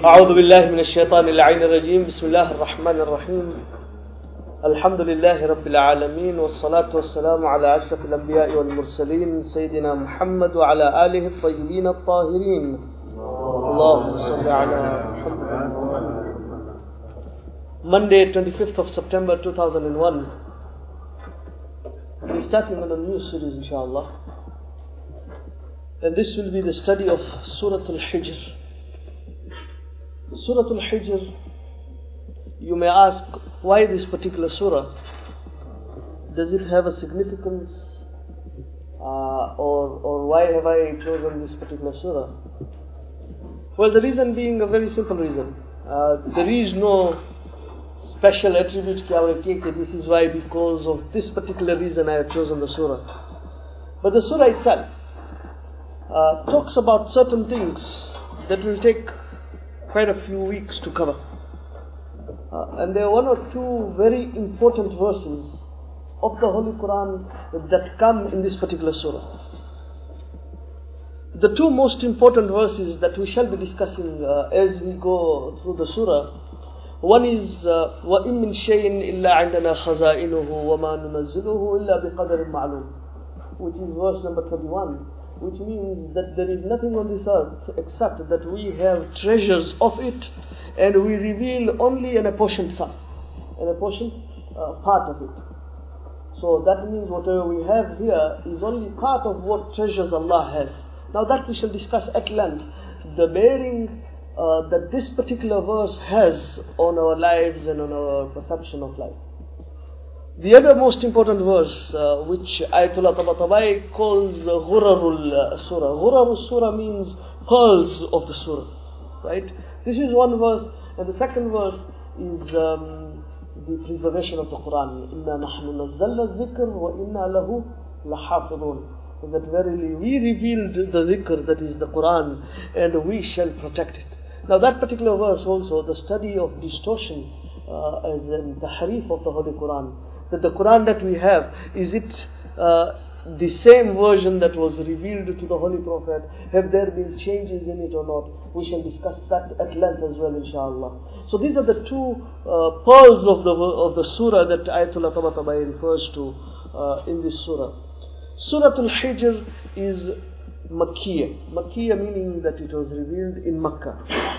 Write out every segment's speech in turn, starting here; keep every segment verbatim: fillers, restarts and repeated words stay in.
أعوذ بالله من الشيطان اللعين الرجيم بسم الله الرحمن الرحيم الحمد لله رب العالمين والصلاة والسلام على أشرف الأنبياء والمرسلين سيدنا محمد وعلى آله الطيبين الطاهرين اللهم صل على محمد. Monday, twenty-fifth of September two thousand one. We're starting on a new series, inshallah. And this will be the study of Surah Al-Hijr. Surah Al-Hijr, you may ask, why this particular surah? Does it have a significance? Uh, or, or why have I chosen this particular surah? Well, the reason being a very simple reason. Uh, there is no special attribute that this is why, because of this particular reason I have chosen the surah. But the surah itself uh, talks about certain things that will take quite a few weeks to cover. Uh, and there are one or two very important verses of the Holy Quran that come in this particular surah. The two most important verses that we shall be discussing uh, as we go through the surah, one is وَإِن مِّن شَيْءٍ إِلَّا عِنْدَنَا خَزَائِنُهُ وَمَا نُنَزِّلُهُ إِلَّا بِقَدَرٍ مَعْلُومٍ, which is verse number twenty-one, which means that there is nothing on this earth except that we have treasures of it and we reveal only an apportioned sum, an apportioned uh, part of it. So that means whatever we have here is only part of what treasures Allah has. Now that we shall discuss at length, the bearing uh, that this particular verse has on our lives and on our perception of life. The other most important verse, uh, which Ayatollah Tabatabai calls uh, Ghurarul uh, Surah. Ghurarul Surah means pearls of the Surah, right? This is one verse, and the second verse is um, the preservation of the Quran. Inna nahnu nazzalna dhikr wa inna lahu lahafidun. That verily we revealed the dhikr, that is the Quran, and we shall protect it. Now that particular verse also, the study of distortion uh, as in the tahrif of the Holy Quran, that the Quran that we have, is it uh, the same version that was revealed to the Holy Prophet? Have there been changes in it or not? We shall discuss that at length as well, inshallah. So these are the two uh, pearls of the of the surah that Ayatollah Tabatabai refers to uh, in this surah. Surah Al-Hijr is Makkiyah. Makkiyah meaning that it was revealed in Makkah.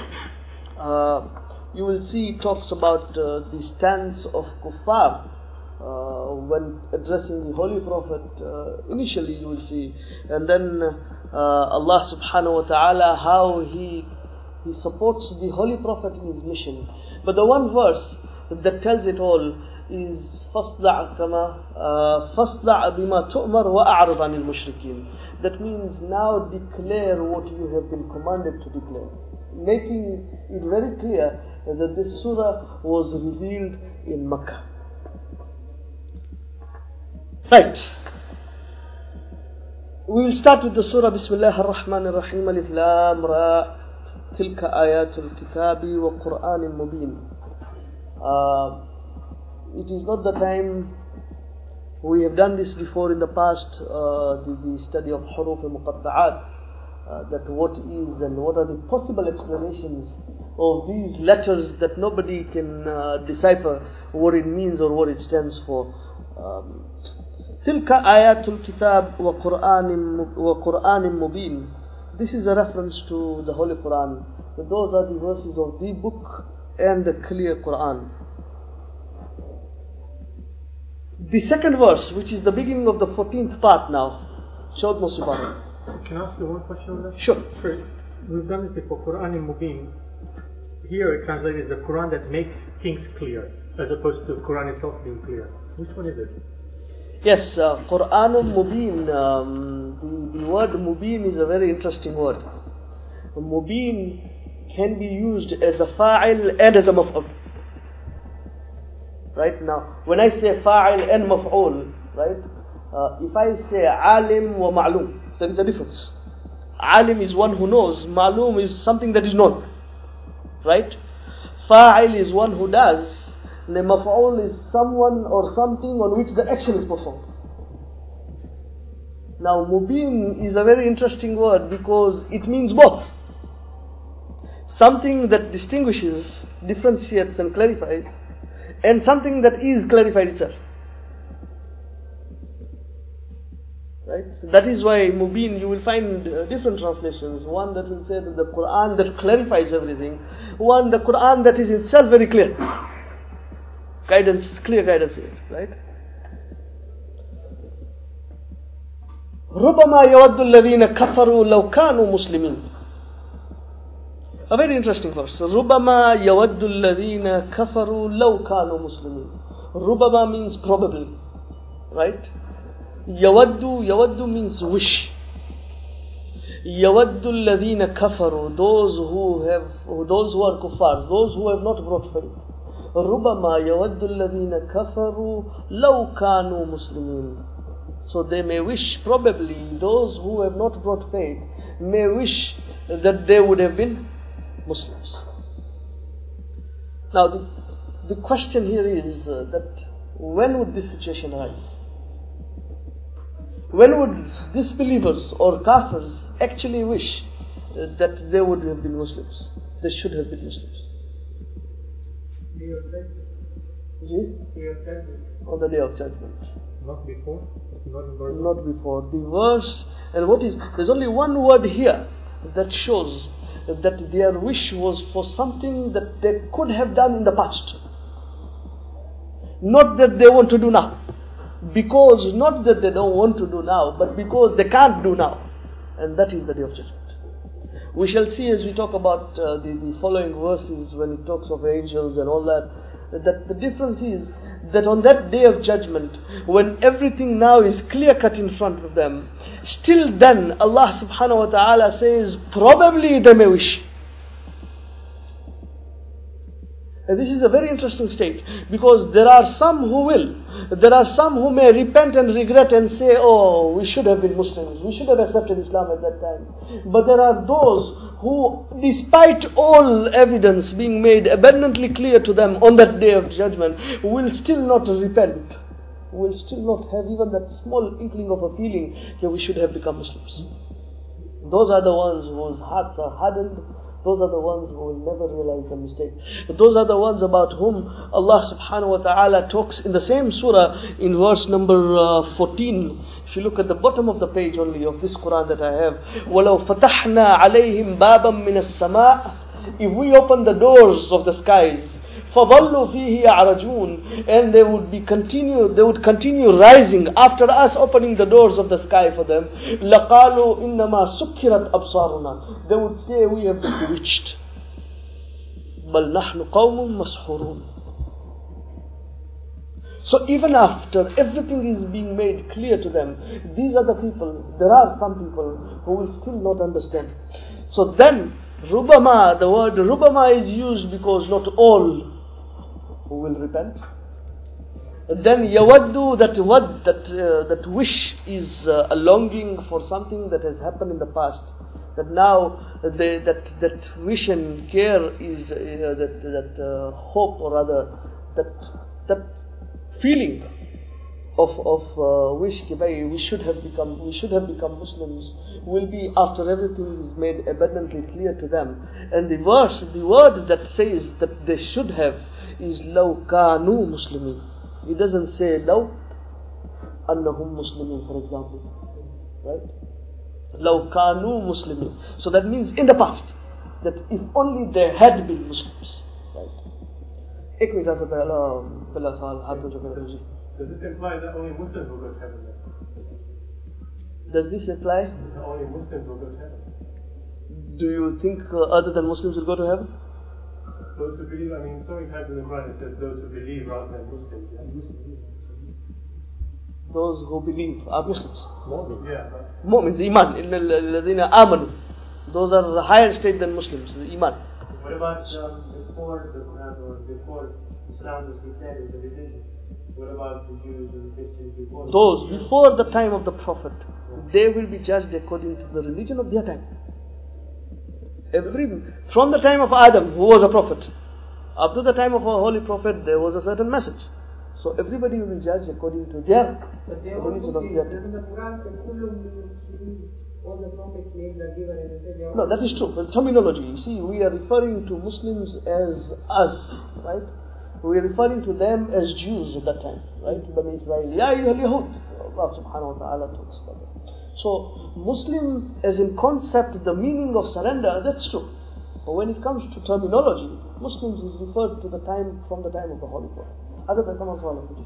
Uh, you will see it talks about uh, the stance of kuffar uh, when addressing the Holy Prophet. Uh, initially you will see, and then uh, Allah subhanahu wa ta'ala, how he he supports the Holy Prophet in his mission. But the one verse that tells it all is فَاصْدَعْ كَمَا فَاصْدَعْ بِمَا تُؤْمَرْ وَأَعْرِضْ عَنِ الْمُشْرِكِينَ. That means now declare what you have been commanded to declare, making it very clear that this surah was revealed in Makkah. Right. We will start with the surah. Bismillah ar-Rahman ar-Rahim. Alif Lam Ra. Tilka ayatul kitabi wa Qur'anin mubin. Uh, It is not the time. We have done this before in the past, uh, the, the study of Huruf al-Muqatta'at, uh, that what is and what are the possible explanations of these letters that nobody can uh, decipher what it means or what it stands for. Tilka ayatul kitab wa Qur'anin mubin. This is a reference to the Holy Quran. That those are the verses of the book and the clear Quran. The second verse, which is the beginning of the fourteenth part now, Shawd Musibah. Can I ask you one question on that? Sure. Sure. We've done this before, Quran in Mubin. Here it translated as the Quran that makes things clear, as opposed to the Quran itself being clear. Which one is it? Yes, uh, Quran Mubin, um, the, the word Mubin is a very interesting word. Mubin can be used as a fa'il and as a maf'ul. Right now, when I say fa'il and maf'ul, right, uh, if I say alim wa ma'lum, there is a difference. Alim is one who knows, ma'lum is something that is known, right? Fa'il is one who does, and maf'ul is someone or something on which the action is performed. Now, mubin is a very interesting word because it means both. something that distinguishes, differentiates and clarifies, and something that is clarified itself. Right? So that is why Mubin, you will find uh, different translations. One that will say that the Quran that clarifies everything. One, the Quran that is itself very clear. Guidance, clear guidance here, right? رُبَمَا يَوَدُّ الَّذِينَ كَفَرُوا لَوْ كَانُوا مُسْلِمِينَ. A very interesting verse. رُبَمَا يَوَدُّ الَّذِينَ كَفَرُوا لَوْ كَانُوا مُسْلِمِينَ. Rubama means probably, right? Yawaddu, yawaddu means wish. Yawaddu alladhina kafaru, those who have, those who are kuffar, those who have not brought faith. Rubama yawaddu alladhina kafaru law kanu muslimin. So they may wish, probably those who have not brought faith may wish that they would have been Muslims. Now the, the question here is uh, that when would this situation arise? When would disbelievers or kafirs actually wish uh, that they would have been Muslims? They should have been Muslims. On the day of judgment. Not before? Not in verse? Not before. The verse, and what is, there's only one word here that shows that their wish was for something that they could have done in the past. Not that they want to do now. Because, not that they don't want to do now, but because they can't do now. And that is the day of judgment. We shall see as we talk about uh, the, the following verses when it talks of angels and all that, that the difference is that on that day of judgment, when everything now is clear cut in front of them, still then Allah subhanahu wa ta'ala says, probably they may wish. And this is a very interesting state, because there are some who will, there are some who may repent and regret and say, oh, we should have been Muslims, we should have accepted Islam at that time. But there are those who, despite all evidence being made abundantly clear to them on that day of judgment, will still not repent, will still not have even that small inkling of a feeling that we should have become Muslims. Those are the ones whose hearts are hardened. Those are the ones who will never realize the mistake. But those are the ones about whom Allah subhanahu wa ta'ala talks in the same surah in verse number uh, fourteen. If you look at the bottom of the page only of this Quran that I have, وَلَوْ فَتَحْنَا عَلَيْهِمْ بَابًا مِنَ السَّمَاءِ. If we open the doors of the skies, فَظَلُّوا فِيهِ يَعْرَجُونَ, and they would be continue, they would continue rising after us opening the doors of the sky for them. لَقَالُوا إِنَّمَا سُكِّرَتْ أَبْصَارُنَا. They would say, we have been bewitched. بَلْ نَحْنُ قَوْمٌ مَسْحُورُونَ. So even after everything is being made clear to them, these are the people, there are some people who will still not understand. So then, Rubama, the word Rubama is used because not all who will repent. And then Yawaddu, that wad, that uh, that wish is uh, a longing for something that has happened in the past. That now they, that that wish and care is uh, that that uh, hope, or rather that that feeling of of uh, wish कि भाई we should have become we should have become Muslims will be after everything is made abundantly clear to them. And the verse, the word that says that they should have is لَوْ كَانُوا مُسْلِمِينَ. It doesn't say لَوْ أَنَّهُمْ مُسْلِمِينَ, for example, right? لَوْ كَانُوا مُسْلِمِينَ. So that means in the past, that if only they had been Muslims, right? एक minute से पहला पहला सवाल हाथ में जोड़कर जी. Does this imply that only Muslims will go to heaven then? Does this imply? That only Muslims will go to heaven. Do you think uh, other than Muslims will go to heaven? Those who believe, I mean, so many times in the Quran it says those who believe rather than Muslims. Yeah? Those who believe are Muslims. Mu'min. Yeah. Mu'mins, Iman. إِلَّا الَّذِينَ آمَنُوا. Those are the higher state than Muslims, the Iman. What about um, before the Quran, or before Islam was declared as a religion? What about the Jews and the Christians before? Those before the time of the Prophet, they will be judged according to the religion of their time. Every from the time of Adam, who was a prophet, up to the time of our holy prophet, there was a certain message. So everybody will be judged according to their but they religion of their time. Doesn't the Quran say كُلٌّ مِّنَ الْمُسْلِمِينَ? all the prophets' names are given and it says they are No, that is true. But terminology, you see, we are referring to Muslims as us, right? We are referring to them as Jews at that time, right? Bani Israel, Ya ayyuhal Yahud. Allah subhanahu wa ta'ala talks about that. So, Muslim as in concept, the meaning of surrender, that's true. But when it comes to terminology, Muslims is referred to the time, from the time of the Holy Prophet. Other than come on,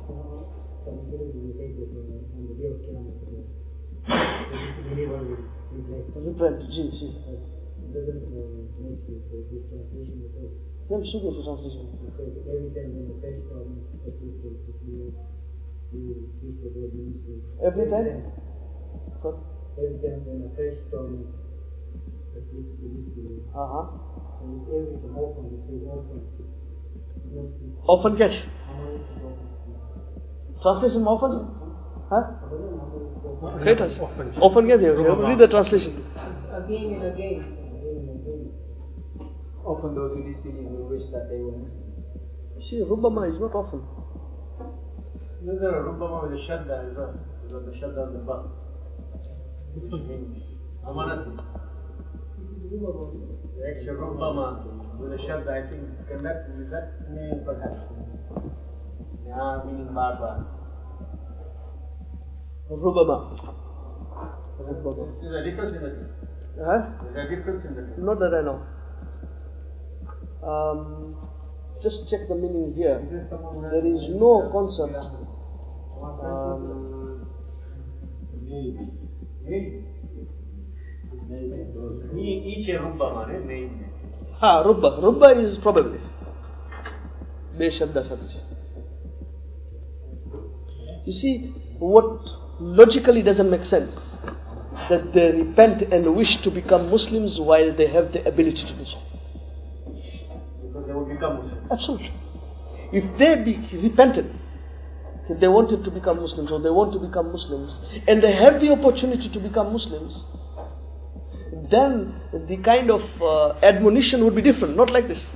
repent, ji, ji. Them should go to translation. Every time? What? Every time when a fresh storm Uh-huh. and it's everything often, it says often. Often catch. Translation often? Huh? Great. Often. Often get there. Read the translation. Again and again. Again and again. Often those who disbelieve will wish that they were Muslims. See, Rubbama is not often. Isn't there a Rubbama with a shadda as well? Is that the shadda of the ba? Amanati. The extra Rubbama with a shadda, I think, can that, is that mean perhaps? Yeah, meaning barba. Rubbama. Is there a difference in the two? Huh? Is there a difference in the two? Not that I know. Um, just check the meaning here. There is no concept. Um, Each a Rubbama, name. ha, Rubba. Rubba is probably. Beshadda Sadja. You see, what logically doesn't make sense, that they repent and wish to become Muslims while they have the ability to do so. Because they will become Muslims. Absolutely. If they be repented, if they wanted to become Muslims or they want to become Muslims, and they have the opportunity to become Muslims, then the kind of uh, admonition would be different, not like this.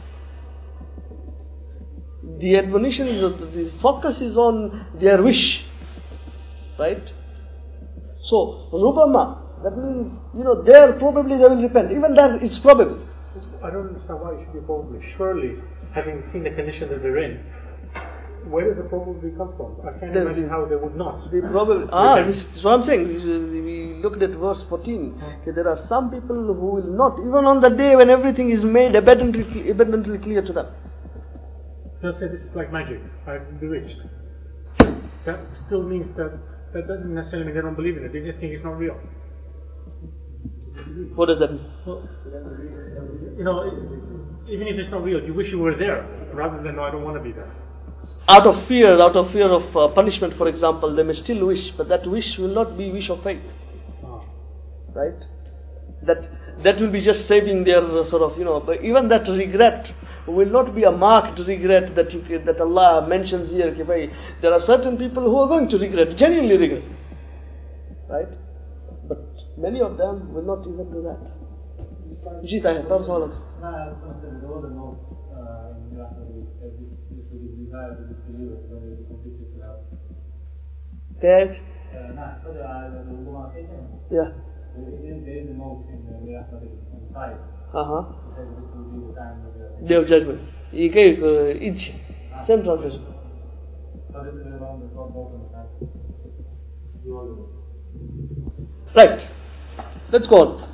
The admonition is, the focus is on their wish, right? So, Rubama, that means, you know, there probably they will repent. Even that is probable. I don't understand why it should be probably. Surely, having seen the condition that they're in, where does the probability come from? I can't The- imagine how they would not. The probably, ah, this is what I'm saying. This is, we looked at verse fourteen. Okay, there are some people who will not, even on the day when everything is made abundantly, abundantly clear to them. They'll say this is like magic. I'm bewitched. That still means that that doesn't necessarily mean they don't believe in it. They just think it's not real. What does that mean? Well, you know, even if it's not real, you wish you were there rather than no, I don't want to be there. Out of fear, out of fear of uh, punishment, for example, they may still wish, but that wish will not be wish of faith, Ah. right? That that will be just saving their uh, sort of, you know. But even that regret will not be a marked regret that you, that Allah mentions here. Okay, bhai, there are certain people who are going to regret, genuinely regret, right? But many of them will not even do that. Jeet, I have thoughts all of it. No, I was going to say, there was a note uh, in the Miracles that this, this will be desire to disbelieve when they will completely to have. That, Uh, nah, so the uh, the Ulamah statement, yeah, there is, there is a note in the Miracles on the side. uh-huh. It says this will be the time of the. Day of judgment. Ye kay, uh, each, same translation. So this is around the front note on the side. You all know. Right. Let's go on.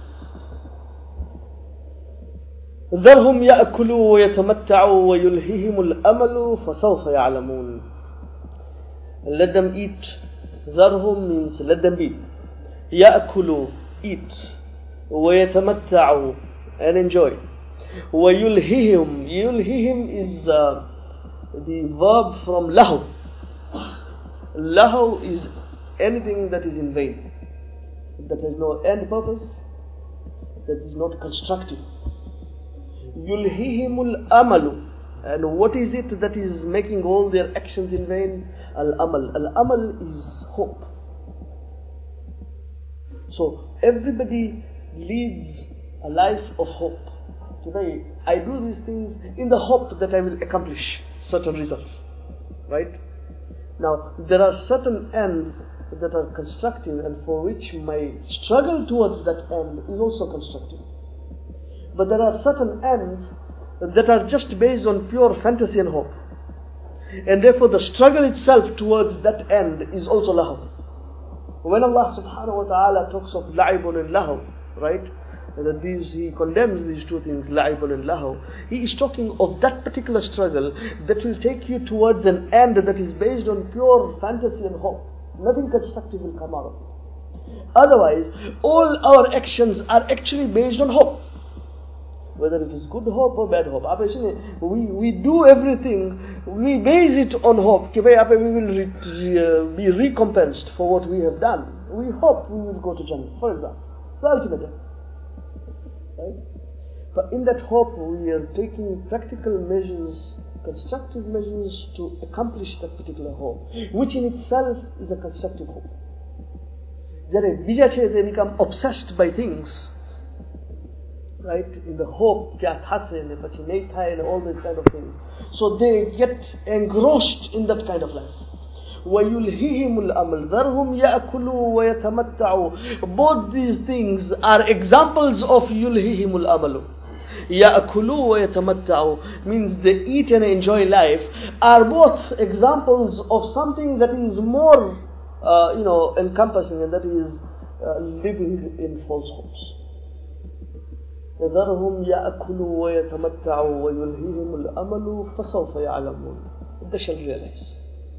ذرهم يأكلوا ويتمتعوا ويلههم الأمل فسوف يعلمون. Let them eat. ذرهم means let them be. يأكلوا, eat. ويتمتعوا, and enjoy. ويلههم, يلههم is uh, the verb from lahu. Lahu is anything that is in vain, that has no end purpose, that is not constructive. Yulhihimul amalu. And what is it that is making all their actions in vain? Al-amal. Al-amal is hope. So everybody leads a life of hope. Today, I do these things in the hope that I will accomplish certain results. Right? Now, there are certain ends that are constructive and for which my struggle towards that end is also constructive. But there are certain ends that are just based on pure fantasy and hope. And therefore the struggle itself towards that end is also lahu. When Allah subhanahu wa ta'ala talks of la'ibun and lahu, right? That these, He condemns these two things, la'ibun and lahu. He is talking of that particular struggle that will take you towards an end that is based on pure fantasy and hope. Nothing constructive will come out of it. Otherwise, all our actions are actually based on hope. Whether it is good hope or bad hope. We, we do everything, we base it on hope. We will re, re, uh, be recompensed for what we have done. We hope we will go to Jannah, for example. The ultimate end. Right? But in that hope, we are taking practical measures, constructive measures to accomplish that particular hope, which in itself is a constructive hope. They become obsessed by things, right? In the hope, and all these kind of things. So they get engrossed in that kind of life. وَيُلْهِهِمُ الْأَمَلِ ذَرْهُمْ يَأْكُلُوا وَيَتَمَتَّعُوا. Both these things are examples of يُلْهِهِمُ الْأَمَلُ. يَأْكُلُوا وَيَتَمَتَّعُوا means they eat and enjoy life, are both examples of something that is more, uh, you know, encompassing, and that is uh, living in false hopes. ذَرْهُمْ يَأْكُلُوا وَيَتَمَتَّعُوا وَيُلْهِهِمُ الْأَمَلُ فَسَوْفَ يَعْلَمُونَ. They shall realize.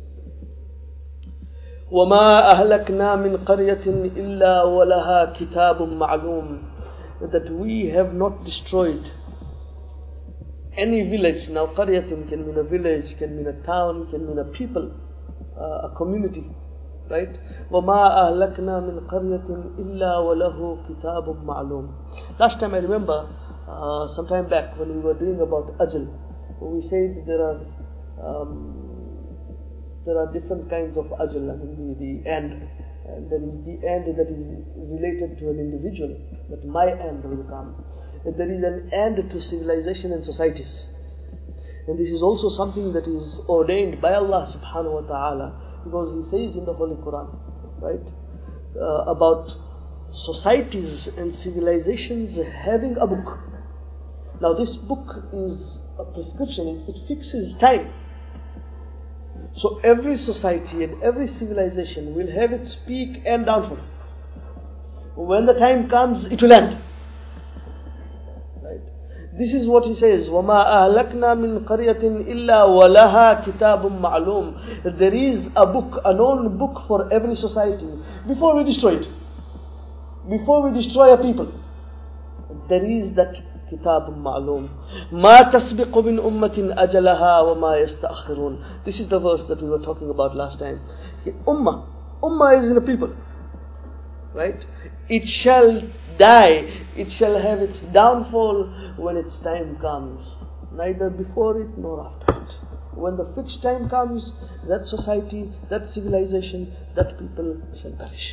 وَمَا أَهْلَكْنَا مِنْ قَرْيَةٍ إِلَّا وَلَهَا كِتَابٌ مَعْلُومٌ. That we have not destroyed any village. Now qaryatin can mean a village, can mean a town, can mean a people, uh, a community, right? وَمَا أَهْلَكْنَا مِنْ قَرْيَةٍ إِلَّا وَلَهُ كِتَابٌ مَعْلُومٌ. Last time I remember, uh, some time back when we were doing about ajal, we said there are um, there are different kinds of ajal. I mean the, the end. And there is the end that is related to an individual, that my end will come. And there is an end to civilization and societies. And this is also something that is ordained by Allah subhanahu wa ta'ala, because He says in the Holy Quran, right, uh, about societies and civilizations having a book. Now this book is a prescription, it fixes time. So every society and every civilization will have its peak and downfall. When the time comes, it will end. Right? This is what he says, وَمَا أَهْلَكْنَا مِنْ قَرْيَةٍ إِلَّا وَلَهَا كِتَابٌ مَعْلُومٌ. There is a book, a known book for every society. Before we destroy it, before we destroy a people, there is that كتاب معلوم ما تسبق من أمة أجلها وما يستأخرون. This is the verse that we were talking about last time. Ummah, Ummah is in a people, right? It shall die, it shall have its downfall when its time comes, neither before it nor after it. When the fixed time comes, that society, that civilization, that people shall perish.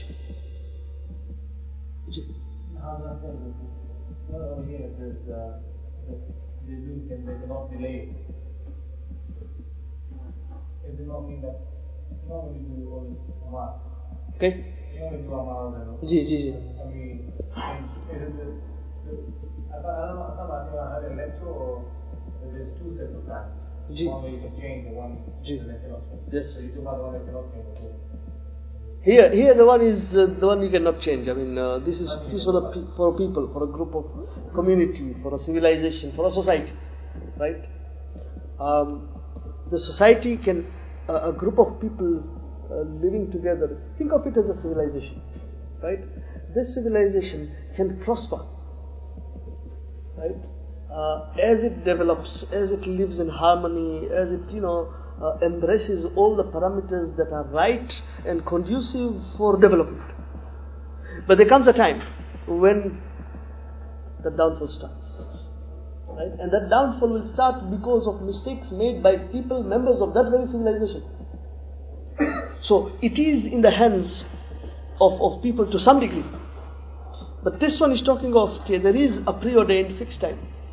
Not over here, there's uh, they do can they cannot delay. It does not mean that normally do all this amal. Okay. You only do amal and Ji, ji, ji. I mean, it is the, I thought I don't know, I thought I think I had a lecture or there's two sets of time. Ji. One where you can change and one Ji. that cannot change. Yes. So you do about the one that cannot change. Okay. Here, here the one is uh, the one you cannot change. I mean, uh, this is this is for the pe for people, for a group of community, for a civilization, for a society, right? Um, the society can, uh, a group of people uh, living together. Think of it as a civilization, right? This civilization can prosper, right? Uh, as it develops, as it lives in harmony, as it, you know, uh, embraces all the parameters that are right and conducive for development. But there comes a time when the downfall starts, right? And that downfall will start because of mistakes made by people, members of that very civilization. So it is in the hands of, of people to some degree. But this one is talking of, okay, there is a preordained fixed time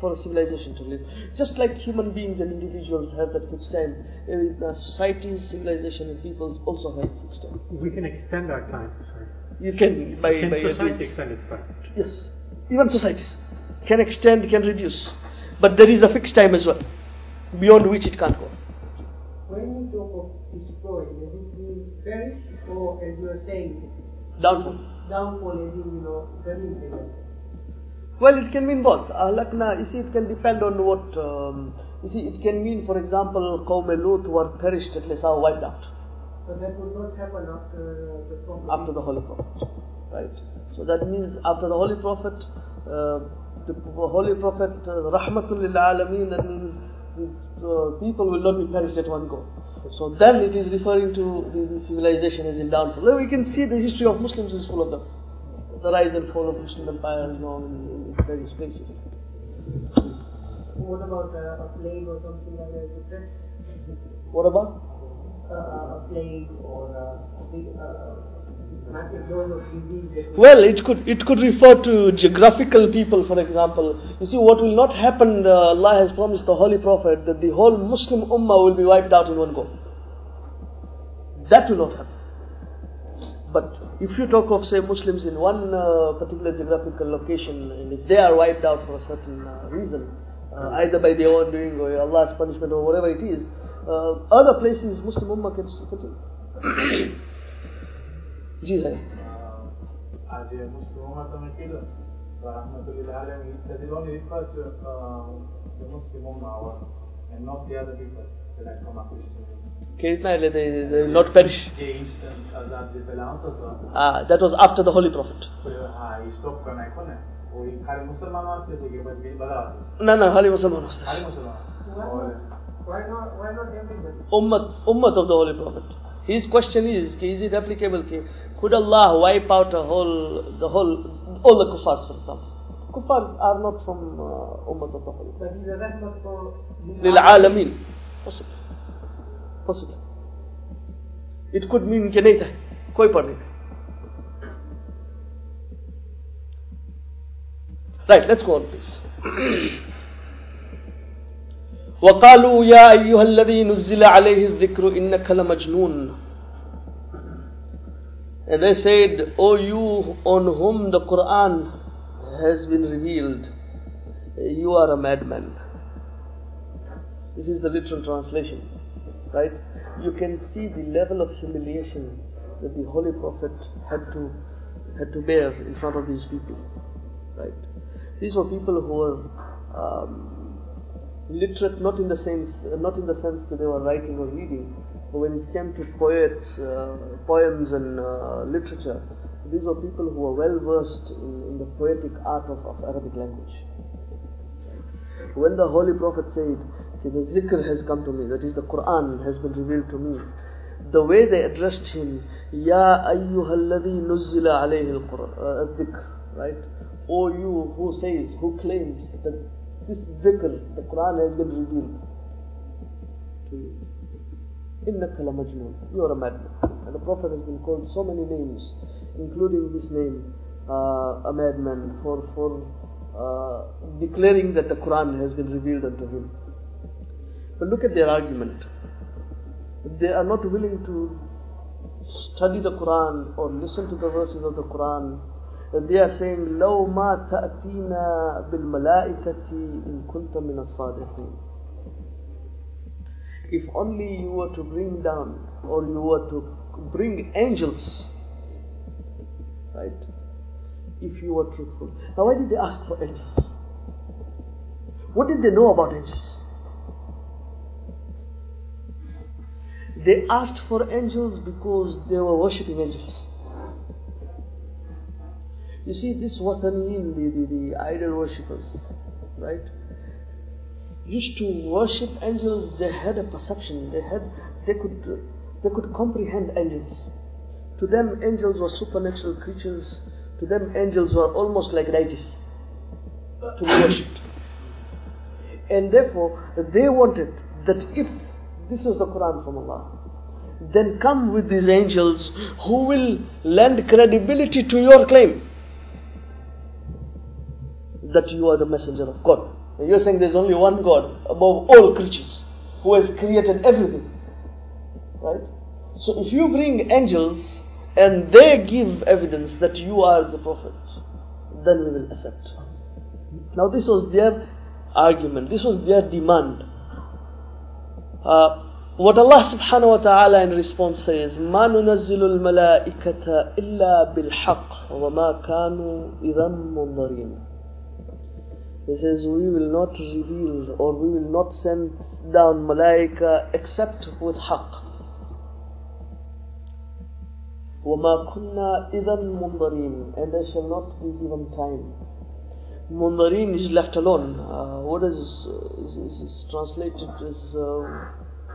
for a civilization to live. Just like human beings and individuals have that fixed time, in uh, societies, civilization and peoples also have fixed time. We can extend our time. Sorry. You can, by, Can by society deeds. extend its time? Yes. Even societies can extend, can reduce. But there is a fixed time as well, beyond which it can't go. When you talk of destroy, does it mean perish, or as you are saying, Downfall. downfall as in, you know, turning again? Well, it can mean both. Ahlakna, you see, it can depend on what, um, you see, it can mean, for example, Qawm Lut were perished, at least, are wiped out. But that would not happen after uh, the prophet. After the Holy Prophet. Right? So that means after the Holy Prophet, uh, the Holy Prophet, uh, Rahmatul lil Alameen, that means uh, people will not be perished at one go. So then it is referring to the, the civilization as in downfall. Well, we can see the history of Muslims is full of them. The rise and fall of Muslim empire, you know, in, in various places. What about uh, a plague or something like that? What about? Uh, a plague or a big, uh, massive dose of disease? Well, it could it could refer to geographical people, for example. You see, what will not happen, uh, Allah has promised the Holy Prophet that the whole Muslim Ummah will be wiped out in one go. That will not happen. But if you talk of, say, Muslims in one uh, particular geographical location, and if they are wiped out for a certain uh, reason, uh, either by their own doing or Allah's punishment or whatever it is, uh, other places Muslim Ummah can still continue. जी sir आज Muslim उम्मत में किलो rahmatullah alayhi that is only referred to uh, the Muslim ummah and not the other people that have come up with it. कि इतना ले they they will not perish. ये instant आजाद जे पहला होता था. Ah, that was after the Holy Prophet. हाँ, stop करना है कौन है? वो खाली मुसलमान वास्ते थे कि बस भी बता दो. No, no, खाली मुसलमान वास्ते. खाली मुसलमान. Why not? Why not everybody? Ummat, ummat of the Holy Prophet. His question is, is it applicable? Could Allah wipe out a whole, the whole, all the kuffars, for example? Kuffars are not from uh, ummat of the Holy Prophet. But he's a rahmat for Lil Alameen. Possible. Possible. It could mean कि नहीं था, कोई पर नहीं था. Right, let's go on please. وقالوا يا أيها الذي نزل عليه الذكر إنك لمجنون. And they said, O you on whom the Quran has been revealed, you are a madman. This is the literal translation, right? You can see the level of humiliation that the Holy Prophet had to had to bear in front of these people, right? These were people who were um, literate, not in the sense, not in the sense that they were writing or reading, but when it came to poets, uh, poems and uh, literature, these were people who were well versed in, in the poetic art of, of Arabic language. When the Holy Prophet said, the zikr has come to me, that is the Quran has been revealed to me, the way they addressed him, Ya ayyuhalladhi nuzzila alayhi al-dhikr, right? O you who says, who claims that this zikr, the Quran has been revealed to you. Innaka la majnoon. You are a madman. And the Prophet has been called so many names, including this name, uh, a madman, for, for uh, declaring that the Quran has been revealed unto him. But look at their argument. They are not willing to study the Quran or listen to the verses of the Quran. They are saying, لو ما تأتينا بالملائكة إن كنت من الصادقين. If only you were to bring down, or you were to bring angels, right? If you were truthful. Now, why did they ask for angels? What did they know about angels? They asked for angels because they were worshipping angels. You see, this Wathaniyin, the, the, the idol worshippers, right, used to worship angels. They had a perception. They had, they could, they could comprehend angels. To them, angels were supernatural creatures. To them, angels were almost like deities to be worshipped. And therefore, they wanted that if this is the Quran from Allah, then come with these angels who will lend credibility to your claim that you are the messenger of God. You're saying there's only one God above all creatures who has created everything. Right? So if you bring angels and they give evidence that you are the Prophet, then we will accept. Now this was their argument, this was their demand. Uh, what Allah subhanahu wa ta'ala in response says, مَا نُنَزِّلُ الْمَلَائِكَةَ إِلَّا بِالْحَقِّ وَمَا كَانُوا إِذًا مُنظَرِينَ. He says, we will not reveal or we will not send down malaika except with haqq. وَمَا كُنَّا إِذًا مُنظَرِينَ, and they shall not be given time. Mundarin is left alone. Uh, what is, is, is, is translated as uh,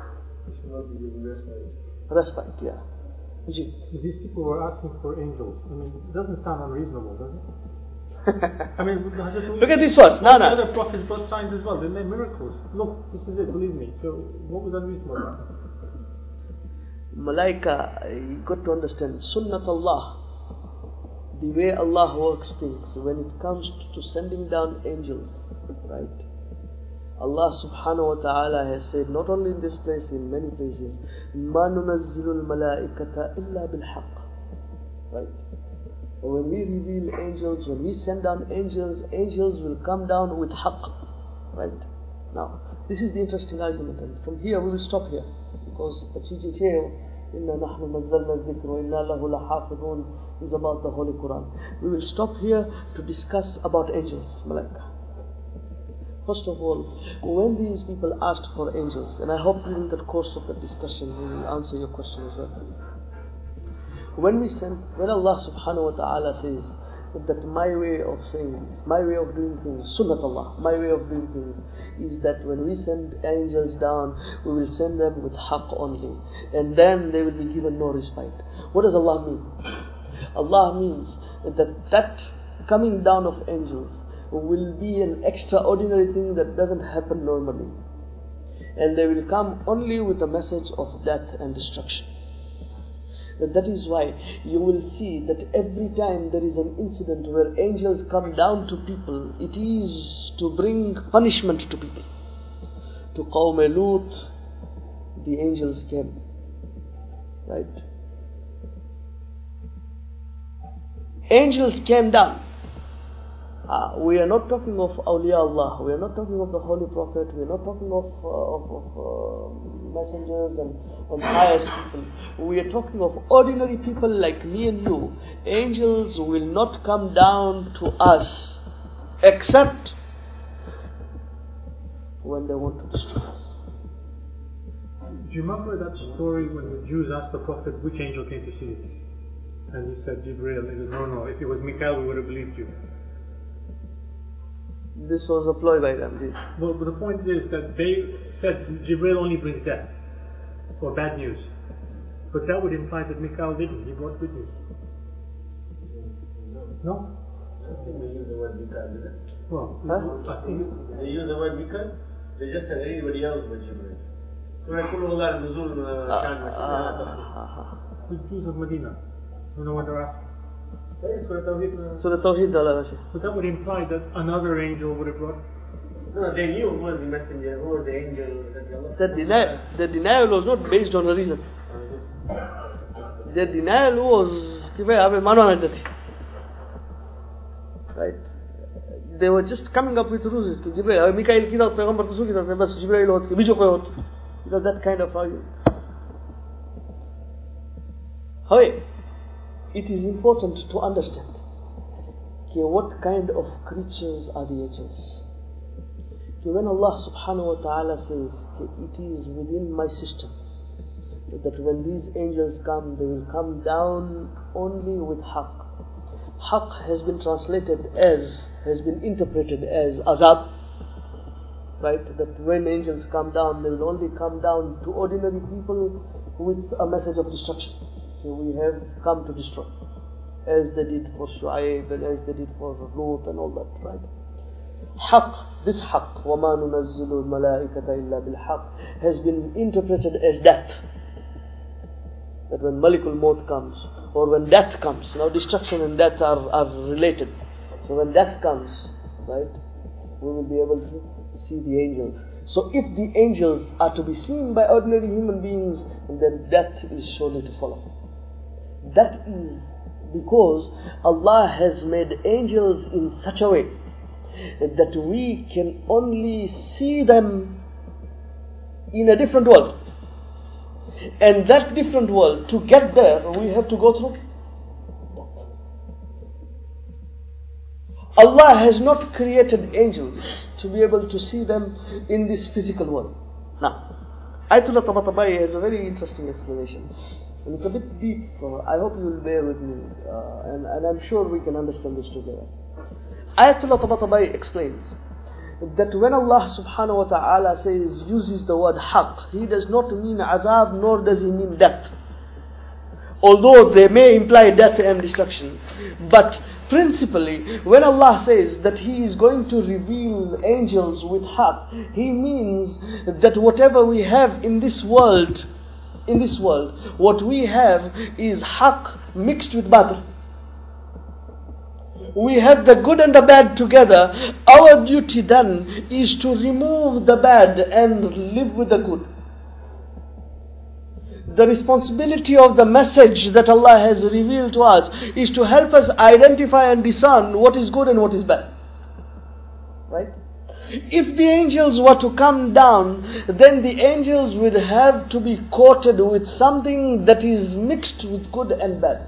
respite, yeah. These people were asking for angels. I mean, it doesn't sound unreasonable, does it? I mean, look at this verse. No, no. Other prophets brought signs as well. They made miracles. Look, this is it. Believe me. So, what was unreasonable about it? Malaika, you got to understand. Sunnat Allah, the way Allah works things, when it comes to sending down angels, right? Allah subhanahu wa ta'ala has said, not only in this place, in many places, مَا نُنَزِّلُ الْمَلَائِكَةَ إِلَّا بِالْحَقِّ. Right? When we reveal angels, when we send down angels, angels will come down with haqq. Right? Now, this is the interesting argument, and from here we will stop here, because إِنَّا نَحْنُ نَزَّلْنَا الذِّكْرَ وَإِنَّا لَهُ لَحَافِظُونَ is about the Holy Quran. We will stop here to discuss about angels, malaika. First of all, when these people asked for angels, and I hope during the course of the discussion we will answer your question as well. When we send, when Allah subhanahu wa ta'ala says that my way of saying, my way of doing things, sunnat Allah, my way of doing things, is that when we send angels down, we will send them with haqq only, and then they will be given no respite. What does Allah mean? Allah means that that coming down of angels will be an extraordinary thing that doesn't happen normally, and they will come only with a message of death and destruction. And that is why you will see that every time there is an incident where angels come down to people, it is to bring punishment to people. To Qawm Lut, the angels came, right? Angels came down. Uh, we are not talking of awliya Allah, we are not talking of the Holy Prophet, we are not talking of, uh, of, of uh, messengers and, and pious people. We are talking of ordinary people like me and you. Angels will not come down to us except when they want to destroy us. Do you remember that story when the Jews asked the Prophet which angel came to see you? And he said Jibreel. He said, no, no, if it was Mikael we would have believed you. This was a ploy by them. Yes. Well, but the point is that they said Jibreel only brings death or bad news. But that would imply that Mikael didn't. He brought good news. No? I think they use the word Mikael, didn't they? Well, huh? I think They use the word Mikael, they just said anybody else but Jibreel. So I put all that nuzul the Jews of Medina. You know what they're asking? So the Tawheed Allah. But that would imply that another angel would have brought. No, they knew who was the messenger, who was the angel that Allah. The denial, the denial was not based on a reason. The denial was कि भाई आप मानो नहीं. Right? They were just coming up with rules. कि जिब्राइल मिकाइल की तरफ पैगंबर रसूल की तरफ से बस जिब्राइल होत के बीजो कोई होत. You know that kind of argument. However, it is important to understand okay, what kind of creatures are the angels. Okay, when Allah subhanahu wa ta'ala says okay, it is within my system that when these angels come, they will come down only with haqq. Haqq has been translated as, has been interpreted as azab. Right? That when angels come down, they will only come down to ordinary people with a message of destruction. So we have come to destroy, as they did for Shu'aib and as they did for Lut and all that, right? Haqq, this haqq, وَمَا نُنَزِّلُ الْمَلَائِكَةَ إِلَّا بِالْحَقِّ, has been interpreted as death. That when Malikul Maut comes, or when death comes, now destruction and death are, are related. So when death comes, right, we will be able to see the angels. So if the angels are to be seen by ordinary human beings, then death is surely to follow. That is because Allah has made angels in such a way that we can only see them in a different world. And that different world, to get there, we have to go through. Allah has not created angels to be able to see them in this physical world. Now, Ayatollah Tabatabai has a very interesting explanation. And it's a bit deep. Uh, I hope you will bear with me. Uh, and, and I'm sure we can understand this together. Ayatollah Tabatabai explains that when Allah subhanahu wa ta'ala says, uses the word haqq, He does not mean azab, nor does He mean death. Although they may imply death and destruction. But principally, when Allah says that He is going to reveal angels with haqq, He means that whatever we have in this world, in this world, what we have is haqq mixed with batil. We have the good and the bad together. Our duty then is to remove the bad and live with the good. The responsibility of the message that Allah has revealed to us is to help us identify and discern what is good and what is bad. Right? If the angels were to come down, then the angels would have to be coated with something that is mixed with good and bad.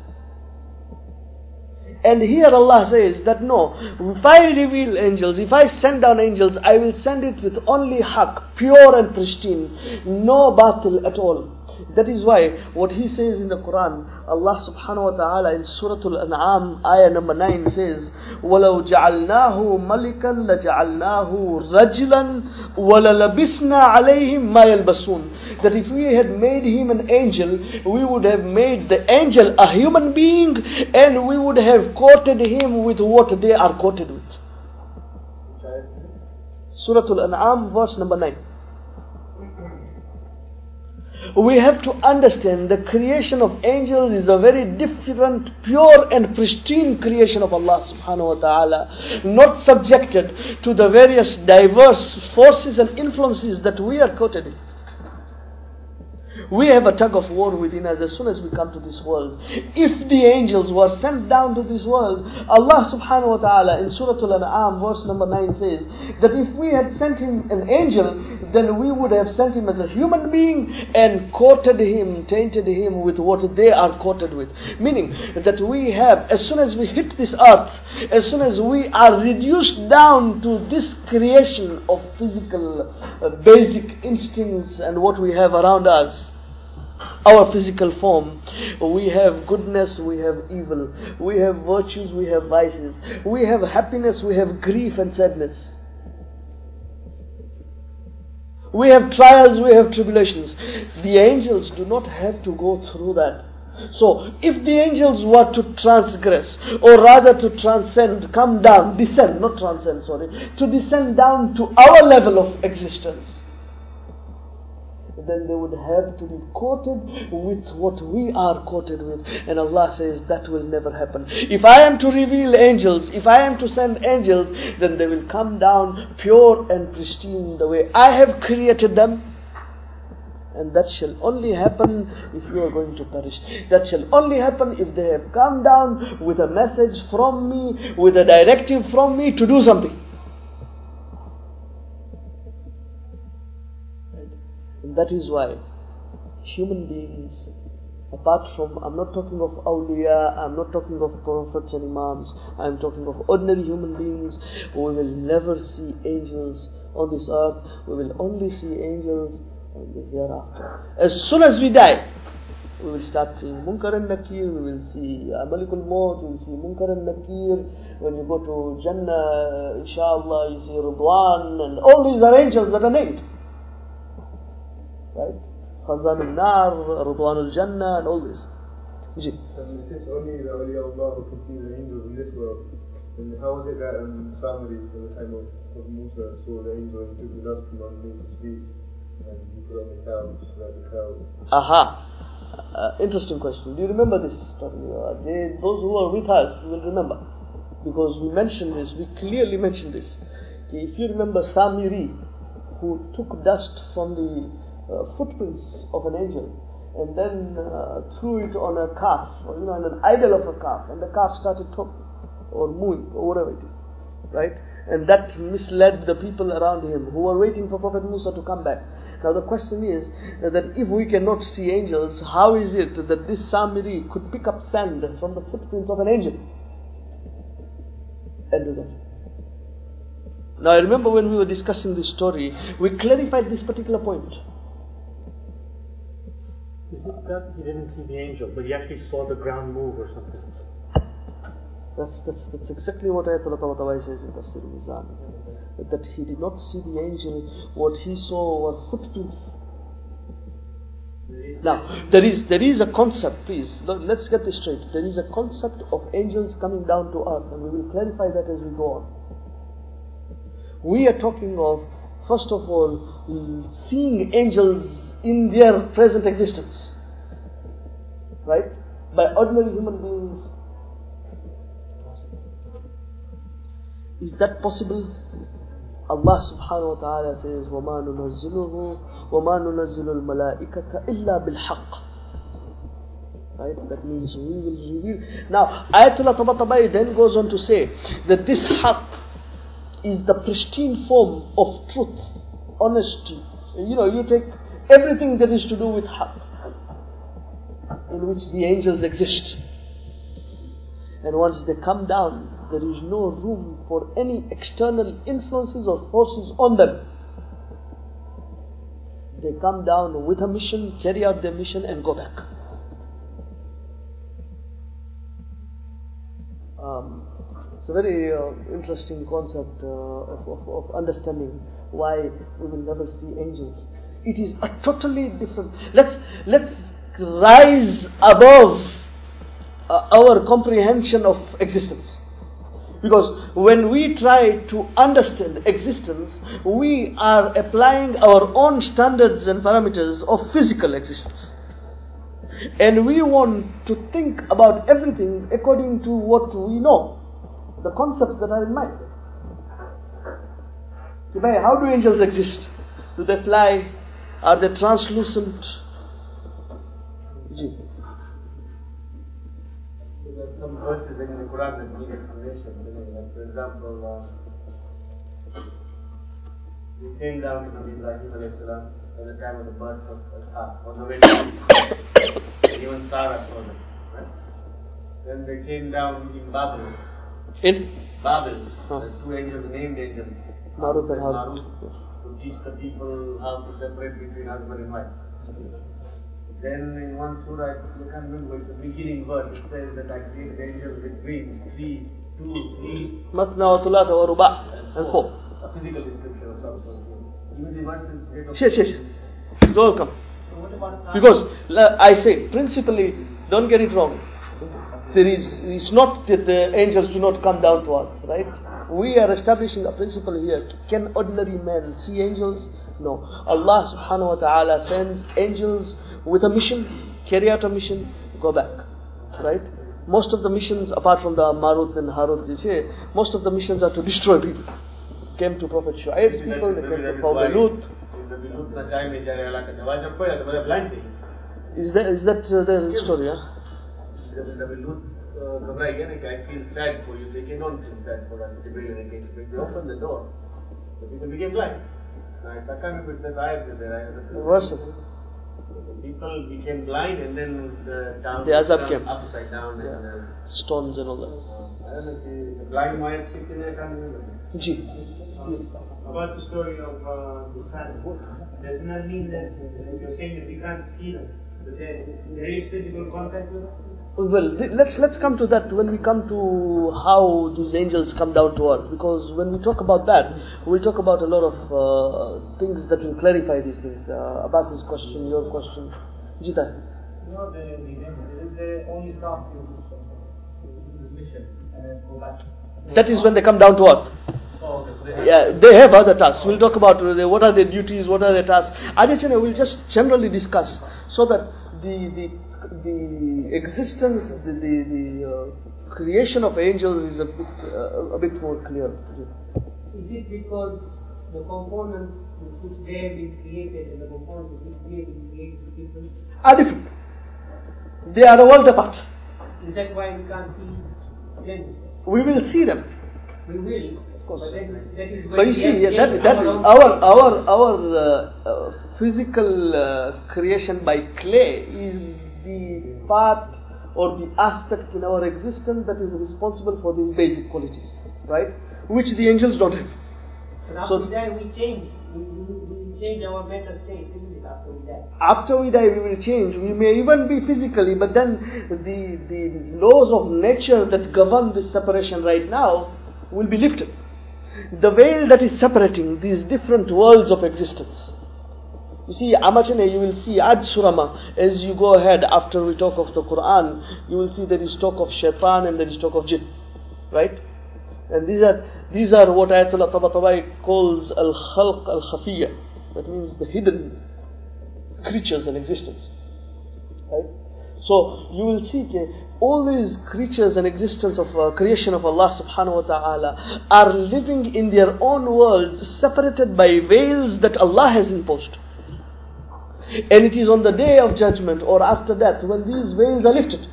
And here Allah says that no, if I reveal angels, if I send down angels, I will send it with only haqq, pure and pristine, no batil at all. That is why what He says in the Quran, Allah subhanahu wa ta'ala in Surah Al-An'am, ayah number nine says, وَلَوْ جَعَلْنَاهُ مَلِكًا لَجَعَلْنَاهُ رَجُلًا وَلَلَبِسْنَا عَلَيْهِمْ مَا يَلْبَسُونَ. That if we had made him an angel, we would have made the angel a human being, and we would have coated him with what they are coated with. Surah Al-An'am, verse number nine. We have to understand the creation of angels is a very different, pure and pristine creation of Allah subhanahu wa ta'ala, not subjected to the various diverse forces and influences that we are coated in. We have a tug of war within us as soon as we come to this world. If the angels were sent down to this world, Allah subhanahu wa ta'ala in Surah Al-An'am verse number nine says that if we had sent him an angel, then we would have sent him as a human being and coated him, tainted him with what they are coated with. Meaning that we have, as soon as we hit this earth, as soon as we are reduced down to this creation of physical uh, basic instincts and what we have around us, our physical form, we have goodness, we have evil, we have virtues, we have vices, we have happiness, we have grief and sadness, we have trials, we have tribulations. The angels do not have to go through that. So, if the angels were to transgress, or rather to transcend, come down, descend, not transcend, sorry, to descend down to our level of existence, then they would have to be coated with what we are coated with. And Allah says that will never happen. If I am to reveal angels, if I am to send angels, then they will come down pure and pristine the way I have created them. And that shall only happen if you are going to perish. That shall only happen if they have come down with a message from me, with a directive from me to do something. And that is why human beings, apart from, I'm not talking of awliya, I'm not talking of prophets and imams, I'm talking of ordinary human beings, we will never see angels on this earth, we will only see angels on the hereafter. As soon as we die, we will start seeing Munkar and Nakir, we will see Malikul Maut, we will see Munkar and Nakir. When you go to Jannah, inshallah, you see Ridwan, and all these are angels that are named. Right? Khazan al-Nar, Ridwan al-Jannah, and all this. And if it's only the awliya Allah who can see the angels in this world, then how was it that um, Samari, at the time of, of Musa, saw the angel and took the dust from underneath his feet and he put on the cow, just like the cow? Aha! Uh, interesting question. Do you remember this story? Uh, they, those who are with us will remember. Because we mentioned this, we clearly mentioned this. If you remember Samiri, who took dust from the uh, footprints of an angel and then uh, threw it on a calf, or you know, on an idol of a calf, and the calf started talking or moving or whatever it is, right? And that misled the people around him who were waiting for Prophet Musa to come back. Now the question is that if we cannot see angels, how is it that this Samiri could pick up sand from the footprints of an angel and do that? Now I remember when we were discussing this story, we clarified this particular point. Is it that he didn't see the angel, but he actually saw the ground move or something? That's that's that's exactly what Ayatollah Tabatabai says in Tafsir al-Mizan. That he did not see the angel, what he saw were footprints. Now, there is there is a concept, please, let's get this straight. There is a concept of angels coming down to earth, and we will clarify that as we go on. We are talking of, first of all, seeing angels in their present existence. Right? By ordinary human beings. Is that possible? Allah subhanahu wa ta'ala says, وَمَا نُنَزِّلُهُ وَمَا نُنَزِّلُ الْمَلَائِكَةَ إِلَّا بِالْحَقِّ. Right? That means we will reveal. Now, Ayatollah Tabatabai then goes on to say that this haqq is the pristine form of truth, honesty. You know, you take everything that is to do with haqq, in which the angels exist. And once they come down, there is no room for any external influences or forces on them. They come down with a mission, carry out their mission and go back. Um, it's a very uh, interesting concept uh, of, of, of understanding why we will never see angels. It is a totally different. Let's let's rise above uh, our comprehension of existence. Because when we try to understand existence, we are applying our own standards and parameters of physical existence. And we want to think about everything according to what we know, the concepts that are in mind. How do angels exist? Do they fly? Are they translucent? Gee. There are some verses in the Quran that need explanation. Like, for example, uh, we came down to Nabi Ibrahim alayhi salam at the time of the birth of Ishaq, on the way to even Sarah saw them. Right? Then they came down in Babel. In Babel, huh. the two angels, named angels, Marut and Harut, Marut, to teach the people how to separate between husband and wife. Then in one surah, I can't remember, it's the beginning verse, it says that I created angels with wings, three, two, three. Mathna wa thulatha wa ruba' and four. A physical description of some sort. Even the verses. Yes, yes. It's all come. Because uh, I say, principally, don't get it wrong. There is, it's not that the angels do not come down to earth, right? We are establishing a principle here. Can ordinary men see angels? No. Allah subhanahu wa ta'ala sends angels with a mission, carry out a mission, go back. Right? Most of the missions, apart from the Marut and Harut, you say, most of the missions are to destroy people. Came to Prophet Shu'aib's people, they came to Prophet Lut. Is that, is that uh, the story, huh? I feel sad for you. They cannot feel sad for us. They opened the door. The people became blind. I can't remember if there's ayat there. Worship. People became blind and then the town the azab came upside down yeah. and uh, stones and all that. Uh, I don't know if the, the blind might sit in there, I can't remember. Gee. About the story of uh, the sun, doesn't that mean that uh, you're saying that we can't see them, but there, there is physical contact with us? Well, th- let's let's come to that when we come to how these angels come down to earth. Because when we talk about that, we'll talk about a lot of uh, things that will clarify these things. Uh, Abbas's question, your question, Jita. No, they, they only start this mission and then go back. That is when they come down to earth. Oh, okay. So they have Yeah, they have other tasks. We'll talk about uh, what are their duties, what are their tasks. Aditya, we'll just generally discuss so that the the the existence, the the, the uh, creation of angels is a bit uh, a bit more clear. Is it because the components with which they have been created and the components with which we have been created are different? Are different. They are a world apart. Is that why we can't see them? We will see them. We will, of course. But that, that is But you see, that, that our our our uh, uh, physical uh, creation by clay is the part or the aspect in our existence that is responsible for these basic qualities, right? Which the angels don't have. But after So, we die, we change. We, we, we change our mental state, isn't it? After we die. after we die, we will change. We may even be physically, but then the the laws of nature that govern this separation right now will be lifted. The veil that is separating these different worlds of existence. You see, Amachane, you will see Ad Surama, as you go ahead after we talk of the Quran, you will see there is talk of shaitan and there is talk of jinn. Right? And these are these are what Ayatollah Tabatabai calls Al-Khalq Al-Khafiyya. That means the hidden creatures in existence. Right? So you will see that all these creatures and existence of uh, creation of Allah subhanahu wa ta'ala are living in their own worlds, separated by veils that Allah has imposed. And it is on the day of judgment or after that when these veils are lifted.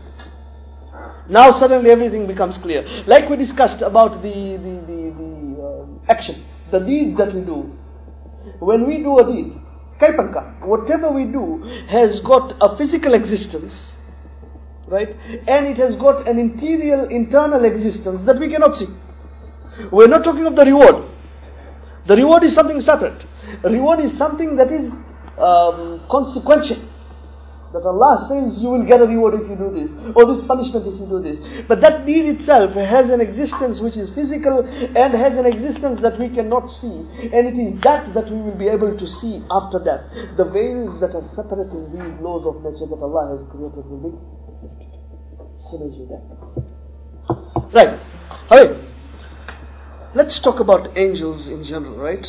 Now suddenly everything becomes clear. Like we discussed about the the, the, the um, action, the deeds that we do. When we do a deed, Kaipanka, whatever we do has got a physical existence, right? And it has got an interior, internal existence that we cannot see. We're not talking of the reward. The reward is something separate. Reward is something that is um, consequential. That Allah says you will get a reward if you do this, or this punishment if you do this. But that deed itself has an existence which is physical and has an existence that we cannot see. And it is that that we will be able to see after that. The veils that are separating these laws of nature that Allah has created will be lifted as soon as you die. Right. Alright. Let's talk about angels in general, right?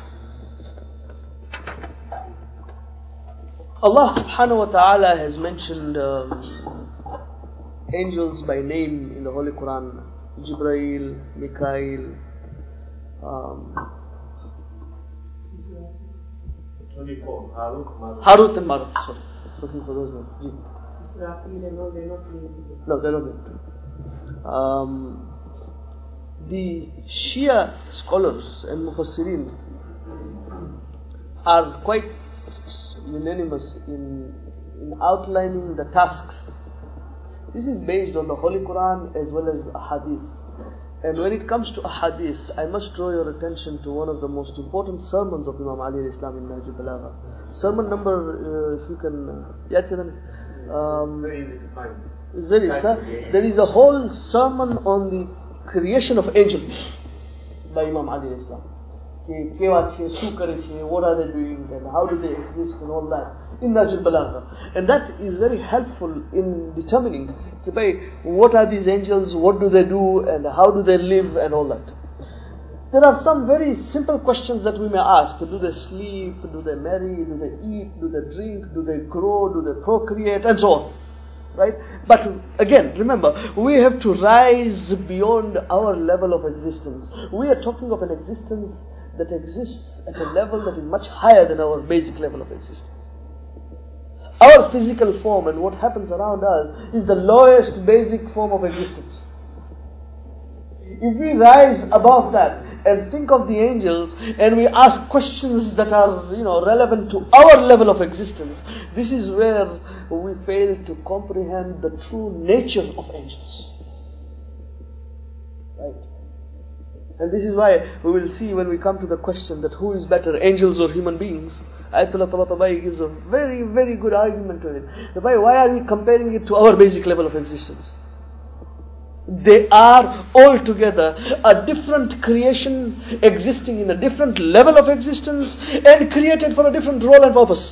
Allah subhanahu wa ta'ala has mentioned um, angels by name in the Holy Quran. Jibrail, Mikail, um, twenty-four. Harut, Marut. Harut and Marut. Sorry, looking for those names. Ji. No, they're not related. No, they're not named. Um, the Shia scholars and Mufassirin are quite unanimous in, in outlining the tasks. This is based on the Holy Quran as well as Ahadith. And when it comes to Ahadith, I must draw your attention to one of the most important sermons of Imam Ali al-Islam in Nahj al-Balagha. Sermon number, uh, if you can, uh, yeah, um, Very easy to find. there is, uh, there is a whole sermon on the creation of angels by Imam Ali al-Islam. What are they doing and how do they exist and all that in Nahj al-Balagha. And that is very helpful in determining what are these angels, what do they do and how do they live and all that. There are some very simple questions that we may ask. Do they sleep? Do they marry? Do they eat? Do they drink? Do they grow? Do they procreate? And so on. Right? But again, remember, we have to rise beyond our level of existence. We are talking of an existence that exists at a level that is much higher than our basic level of existence. Our physical form and what happens around us is the lowest basic form of existence. If we rise above that and think of the angels and we ask questions that are, you know, relevant to our level of existence, this is where we fail to comprehend the true nature of angels. Right? And this is why we will see when we come to the question that who is better, angels or human beings. Ayatollah Tabatabai gives a very, very good argument to it. Why are we comparing it to our basic level of existence? They are altogether a different creation existing in a different level of existence and created for a different role and purpose.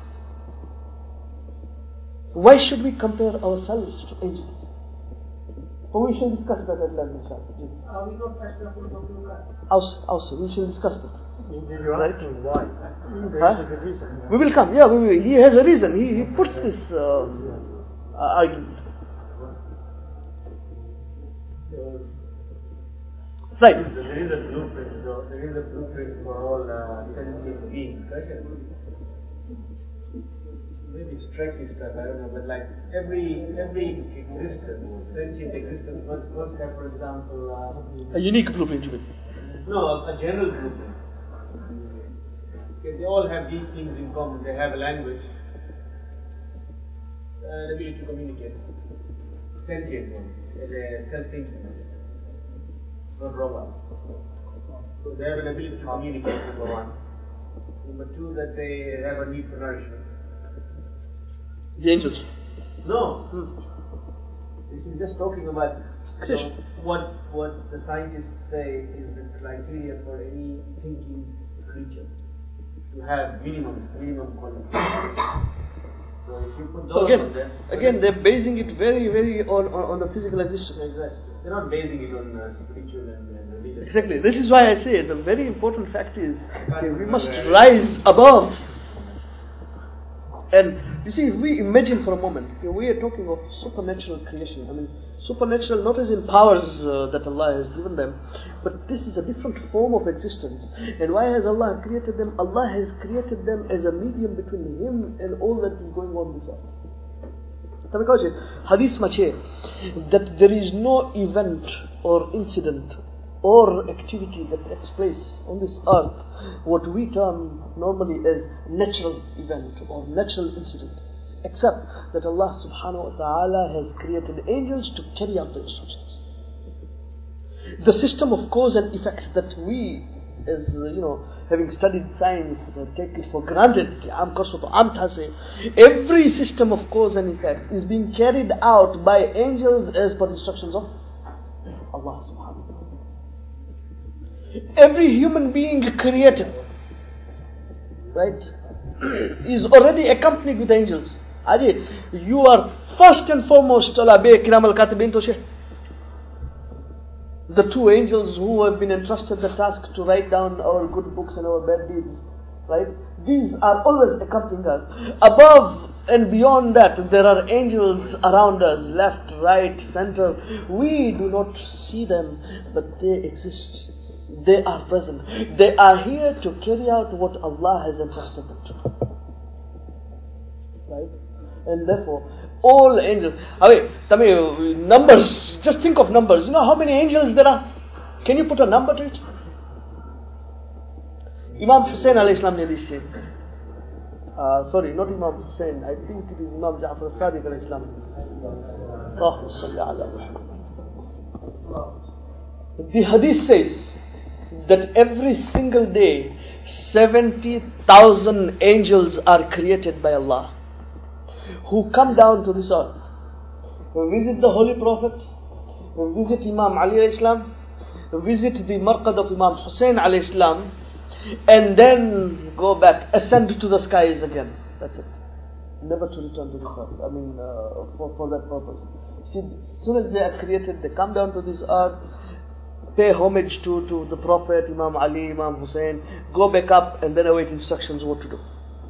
Why should we compare ourselves to angels? But we shall discuss that at length, inshallah. Are we not fashionable to look at? Also, also, we shall discuss that. You're Right? asking why? Huh? We will come, yeah, we will. He has a reason. He, he puts this um, uh, argument. Right. There is a blueprint, though. There is a blueprint for all uh, sentient beings. Maybe tricky stuff, I don't know, but like every every existence, sentient existence must, must have, for example, uh, A unique blueprint, you mean? no, a, a general blueprint. Okay, they all have these things in common. They have a language, uh, the ability to communicate. Sentient one, they're self-thinking, not robot. So they have an ability to communicate, number one. Number two, that they have a need for nourishment. The angels. No. Hmm. This is just talking about you know, what what the scientists say is the criteria for any thinking creature to have minimum minimum quality. So if you put those So again, on there, again, they're basing it very, very on, on, on the physical existence. exactly. They're not basing it on uh, spiritual and, and religious. Exactly. This is why I say the very important fact is okay, we must rise above. And you see, if we imagine for a moment, okay, we are talking of supernatural creation. I mean, supernatural not as in powers uh, that Allah has given them, but this is a different form of existence. And why has Allah created them? Allah has created them as a medium between Him and all that is going on this earth. તમે કહો છે હદીસમાં છે that there is no event or incident or activity that takes place on this earth what we term normally as natural event or natural incident, except that Allah subhanahu wa ta'ala has created angels to carry out the instructions. The system of cause and effect that we, as uh, you know, having studied science, uh, take it for granted, every system of cause and effect is being carried out by angels as per instructions of Allah subhanahu wa ta'ala. Every human being created, right, is already accompanied with angels. Aje, you are first and foremost Allah be kiram al katibin to she. The two angels who have been entrusted the task to write down our good books and our bad deeds, right? These are always accompanying us. Above and beyond that, there are angels around us, left, right, center. We do not see them, but they exist. They are present. They are here to carry out what Allah has entrusted them to. Right? And therefore, all angels. Away, numbers. Just think of numbers. You know how many angels there are? Can you put a number to it? Imam Hussain alayhi salam ne this said. Uh, sorry, not Imam Hussain. I think it is Imam Ja'far as-Sadiq alayhi salam. The hadith says that every single day seventy thousand angels are created by Allah who come down to this earth, visit the Holy Prophet, visit Imam Ali alayhi salam, visit the marqad of Imam Hussain alayhi salam, and then go back, ascend to the skies again. That's it. Never to return to this earth. I mean, uh, for, for that purpose. See, as soon as they are created, they come down to this earth, pay homage to, to the Prophet, Imam Ali, Imam Hussain, go back up and then await instructions what to do.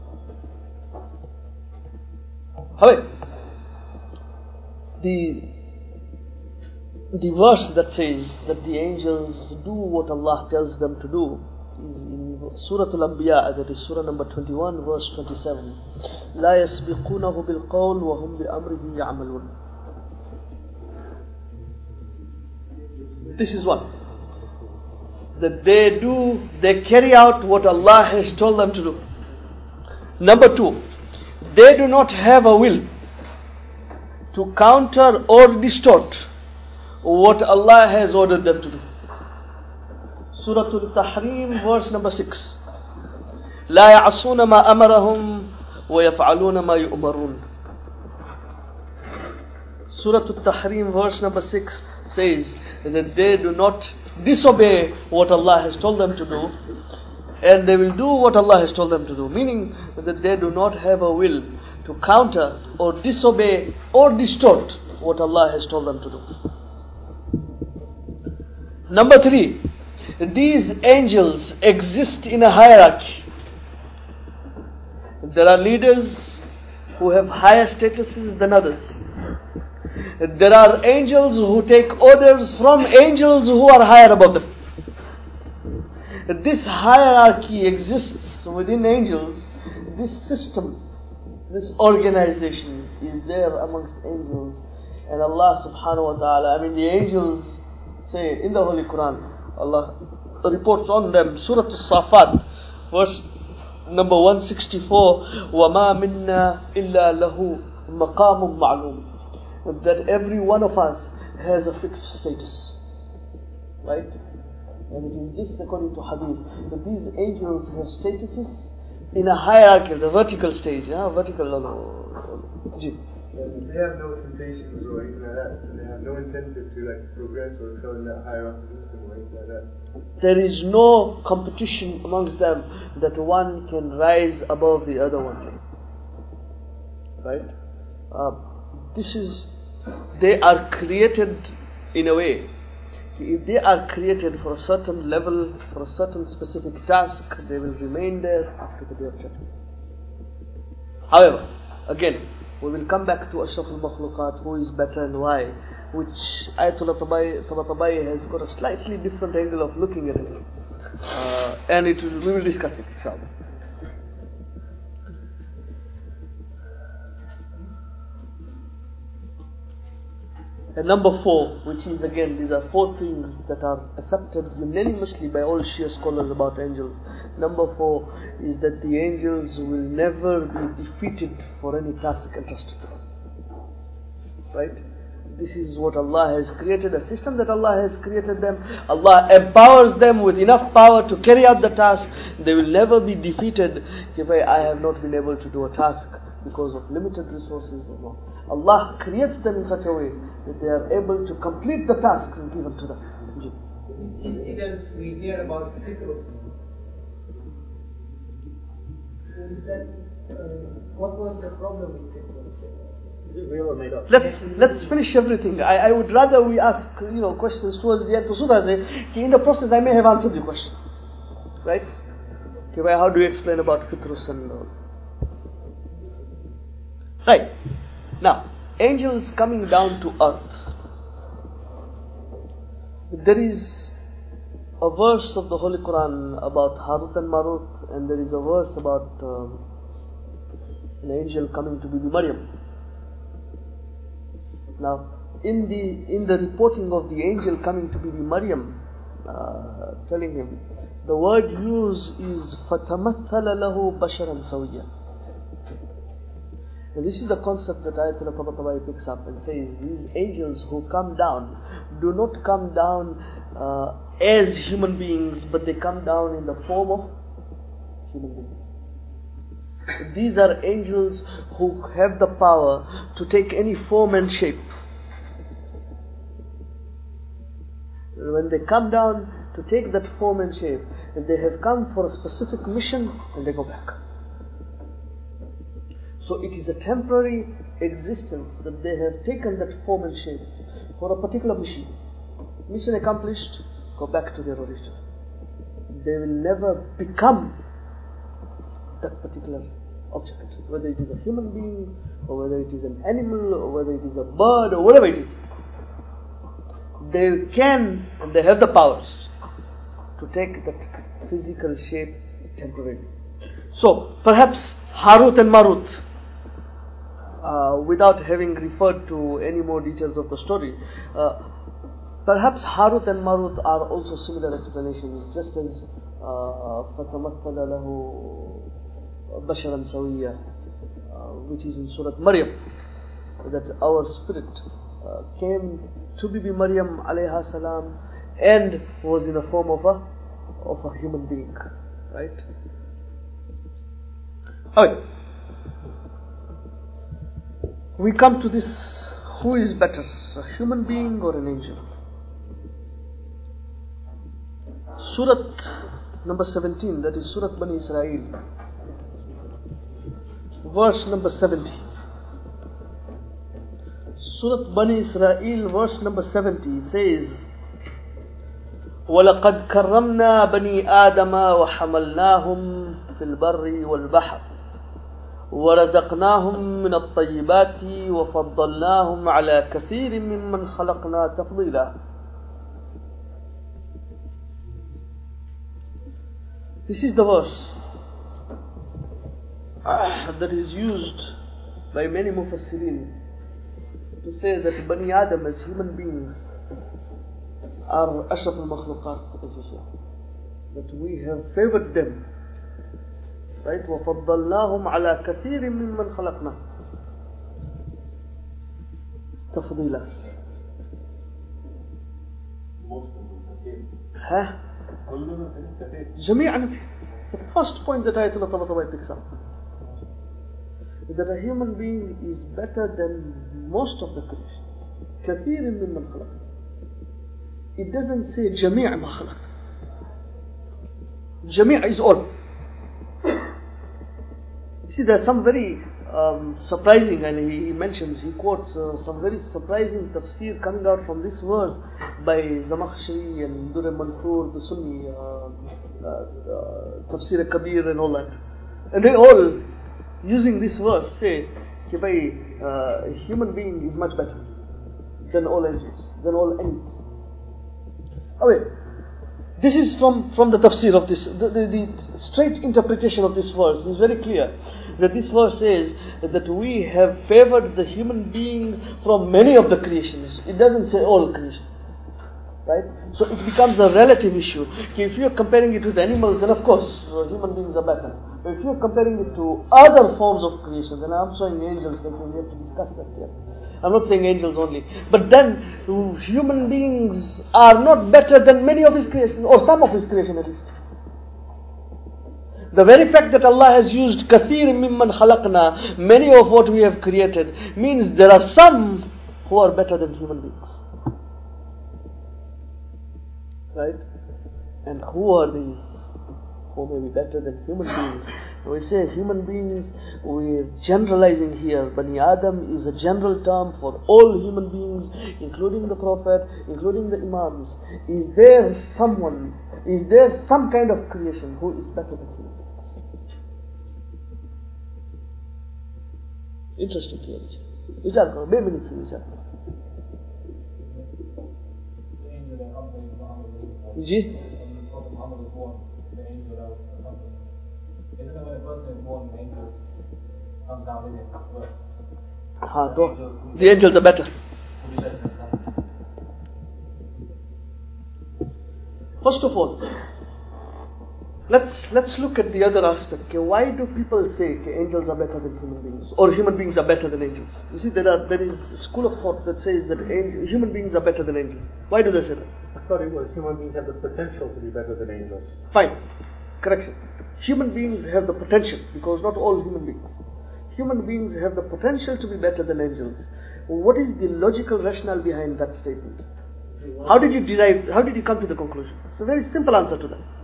However, the, the verse that says that the angels do what Allah tells them to do is in Surah Al-Anbiya, that is Surah number twenty-one, verse twenty-seven. لا يسبقونه بالقول وهم بأمره يعملون. This is one. That they do, they carry out what Allah has told them to do. Number two, they do not have a will to counter or distort what Allah has ordered them to do. Surah Al-Tahrim, verse number six. لا يعصون ما أمرهم ويفعلون ما يؤمرون. Surah Al-Tahrim, verse number six says that they do not disobey what Allah has told them to do, and they will do what Allah has told them to do, meaning that they do not have a will to counter or disobey or distort what Allah has told them to do. Number three, these angels exist in a hierarchy. There are leaders who have higher statuses than others. There are angels who take orders from angels who are higher above them. When this hierarchy exists within angels, this system, this organization is there amongst angels. And Allah subhanahu wa ta'ala, I mean the angels say in the Holy Quran, Allah reports on them, Surah As-Safat, verse number one sixty-four, وَمَا مِنَّا إِلَّا لَهُ مَقَامٌ مَعْلُومٌ, that every one of us has a fixed status. Right? And it is this according to Hadith, that these angels have statuses in a hierarchy, the vertical stage, yeah? vertical level. They have no temptations or anything like that, and they have no incentive to like progress or excel in that hierarchical system or anything like that. There is no competition amongst them that one can rise above the other one. Right? Uh, this is, they are created in a way. If they are created for a certain level, for a certain specific task, they will remain there after the day of judgment. However, again, we will come back to Ashraf al-Makhluqat, who is better and why, which Ayatollah Tabatabai has got a slightly different angle of looking at it. Uh, and it will, we will discuss it, inshallah. And number four, which is again, these are four things that are accepted unanimously by all Shia scholars about angels. Number four is that the angels will never be defeated for any task entrusted to them. Right? This is what Allah has created, a system that Allah has created them. Allah empowers them with enough power to carry out the task. They will never be defeated if I have not been able to do a task because of limited resources or not. Allah creates them in such a way that they are able to complete the tasks given to them. These incidents we hear about Fitrus. Is that, uh, what was the problem with Fitrus? Is it real or made up? Let's, let's finish everything. I, I would rather we ask you know questions towards the end. So that in the process I may have answered your question. Right? Okay, how do you explain about Fitrus and all? Right. Now, angels coming down to earth. There is a verse of the Holy Quran about Harut and Marut, and there is a verse about um, an angel coming to Bibi Maryam. Now, in the in the reporting of the angel coming to Bibi Maryam, uh, telling him, the word used is فَتَمَثَّلَ لَهُ بَشَرًا سَوِيًّا. And this is the concept that Ayatollah Tabatabai picks up and says, these angels who come down do not come down uh, as human beings, but they come down in the form of human beings. These are angels who have the power to take any form and shape. When they come down to take that form and shape, they have come for a specific mission and they go back. So it is a temporary existence that they have taken that form and shape for a particular mission. Mission accomplished, go back to their origin. They will never become that particular object, whether it is a human being, or whether it is an animal, or whether it is a bird, or whatever it is. They can, and they have the powers to take that physical shape temporarily. So, perhaps Harut and Marut, Uh, without having referred to any more details of the story, uh, perhaps Harut and Marut are also similar explanations, just as فَتَمَثَّلَ لَهُ بَشَرًا سَوِيًّا, which is in Surah Maryam, that our spirit uh, came to Bibi Maryam alayha salam and was in the form of a of a human being, right? Okay. We come to this, who is better, a human being or an angel? Surah number seventeen, that is Surah Bani Israel, verse number seventy. Surah Bani Israel, verse number seventy says, وَلَقَدْ كَرَّمْنَا بَنِي آدَمَ وَحَمَلْنَاهُمْ فِي الْبَرِّ وَالْبَحْرِ وَرَزَقْنَاهُمْ مِنَ الطَّيِّبَاتِ وَفَضَّلْنَاهُمْ عَلَى كَثِيرٍ مِّمَّنْ خَلَقْنَا تَفْضِيلًا. This is the verse ah, that is used by many Mufassirin to say that Bani Adam as human beings are Ashraf al-Makhluqat, as you say. That we have favored them. Right? وَفَضَّلْنَاهُمْ عَلَى كَثِيرٍ مِّمَّنْ خَلَقْنَا تفضيلا. ها جميعا. The first point that Ayatollah Tabatabai picks up, that a human being is better than most of the creation. كثير ممن خلق. It doesn't say جميع ما خلق. جميع is all. You see, there's some very um, surprising, and he, he mentions, he quotes uh, some very surprising tafsir coming out from this verse by Zamakhshari and Durr Mansour, the Sunni uh, uh, uh, Tafsir Kabir and all that. And they all, using this verse, say that by, uh, a human being is much better than all angels, than all angels. Oh wait. This is from, from the tafsir of this, the, the, the straight interpretation of this verse is very clear. That this verse says that we have favored the human being from many of the creations. It doesn't say all creation. Right? So it becomes a relative issue. If you're comparing it with animals, then of course uh, human beings are better. But if you're comparing it to other forms of creation, then I'm showing angels, then we have to discuss that here. I'm not saying angels only. But then, human beings are not better than many of His creation, or some of His creation at least. The very fact that Allah has used kathir mimman khalaqna, many of what we have created, means there are some who are better than human beings. Right? And who are these who may be better than human beings? When we say human beings, we're generalizing here. Bani Adam is a general term for all human beings, including the Prophet, including the Imams. Is there someone, is there some kind of creation who is better than human beings? Interesting to hear. Vichar karo, two minutes vichar karo. Ji? Ah, the angels are better. First of all, let's let's look at the other aspect. Okay, why do people say okay, angels are better than human beings, or human beings are better than angels? You see, there are there is a school of thought that says that angel, human beings are better than angels. Why do they say that? I thought it was human beings have the potential to be better than angels. Fine, correction. Human beings have the potential, because not all human beings. Human beings have the potential to be better than angels. What is the logical rationale behind that statement? How did you derive, how did you come to the conclusion? It's a very simple answer to that.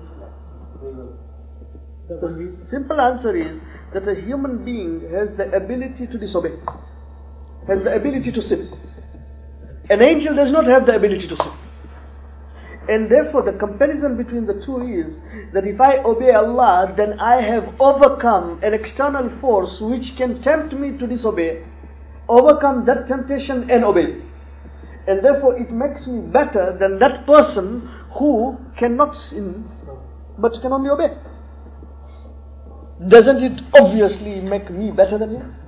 The simple answer is that a human being has the ability to disobey, has the ability to sin. An angel does not have the ability to sin. And therefore the comparison between the two is that if I obey Allah, then I have overcome an external force which can tempt me to disobey, overcome that temptation and obey. And therefore it makes me better than that person who cannot sin but can only obey. Doesn't it obviously make me better than him?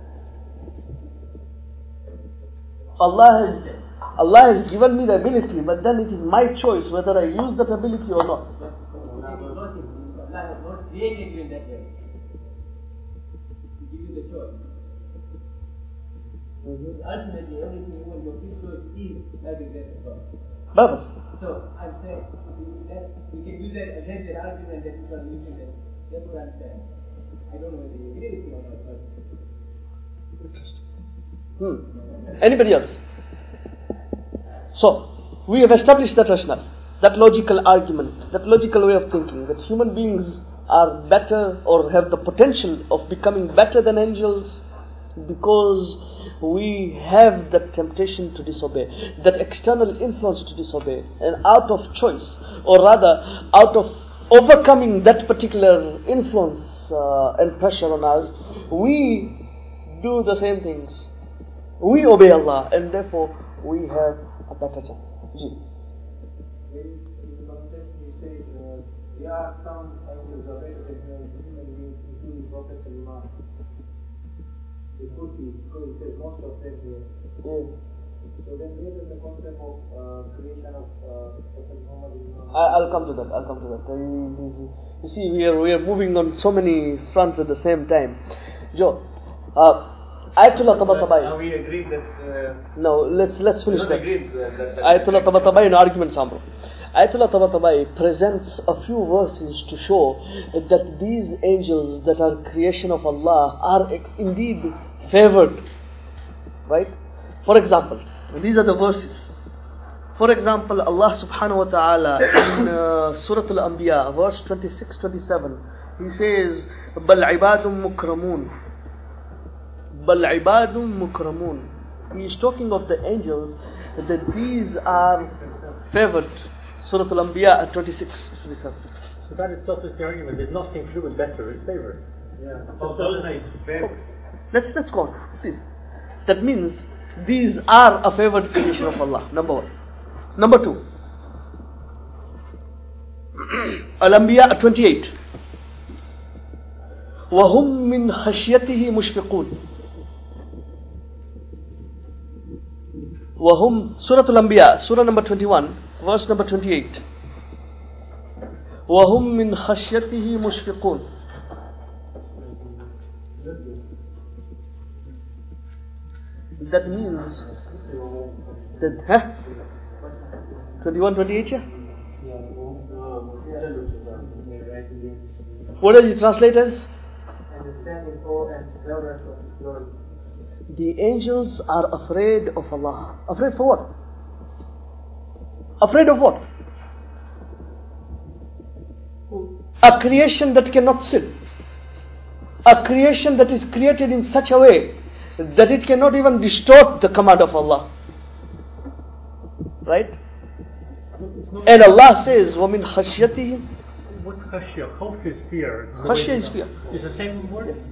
Allah has Allah has given me the ability, but then it is my choice whether I use that ability or not. Allah has not created you in that way. He gives you the choice. Mm-hmm. Ultimately, everything you want, your free choice is by the grace of God. Baba. So, I'm saying, that we can use that against that argument that people are using that. That's what I'm saying. I don't know whether you agree with me or not, but... Interesting. Hmm. Anybody else? So, we have established that rationale, that logical argument, that logical way of thinking, that human beings are better or have the potential of becoming better than angels because we have that temptation to disobey, that external influence to disobey, and out of choice, or rather out of overcoming that particular influence uh, and pressure on us, we do the same things. We obey Allah, and therefore we have a better chance. Ji. In the context you say uh, there are some angels already that human beings, including Prophet Salman. They could be, because it says most of them here. Yeah. So then where is the concept of uh, creation of uh, Prophet Muhammad? I, I'll come to that. I'll come to that. Uh, You you see, we are we are moving on so many fronts at the same time. Joe, uh, Ayatollah Tabatabai. Now we agreed that. Uh, No, let's let's finish not that. agreed that, that, that Ayatollah Tabatabai in argument sample. Ayatollah Tabatabai presents a few verses to show that these angels that are creation of Allah are ex- indeed favored. Right? For example, these are the verses. For example, Allah subhanahu wa ta'ala in uh, Surah Al-Anbiya, verse twenty-six twenty-seven, He says, بَلْ عِبَادٌ مُكْرَمُونَ بَلْ عِبَادٌ مُكْرَمُونَ. He is talking of the angels, that these are favored. Surah Al-Anbiya twenty-six twenty-seven. So that itself is the argument. There's nothing to do with better, it's favored. yeah. So those are favorite. Let's, let's go on, please. That means these are a favored creation of Allah, number one. Number two, Al-Anbiya twenty-eight. وَهُمْ مِنْ خَشْيَتِهِ مُشْفِقُونَ. وَهُمْ Surah Al-Anbiya, Surah number twenty-one, verse number twenty-eight. وَهُمْ مِنْ خَشْيَتِهِ مُشْفِقُونَ. That means that, huh? twenty-one, twenty-eight, yeah? What does it translate as? Understanding all and reverence of His glory. The angels are afraid of Allah. Afraid for what? Afraid of what? A creation that cannot sin. A creation that is created in such a way that it cannot even distort the command of Allah. Right? And Allah says, وَمِنْ خَشْيَتِهِمْ. What's khashya? Khawf is fear. Khashya is fear. It's the same word? Yes.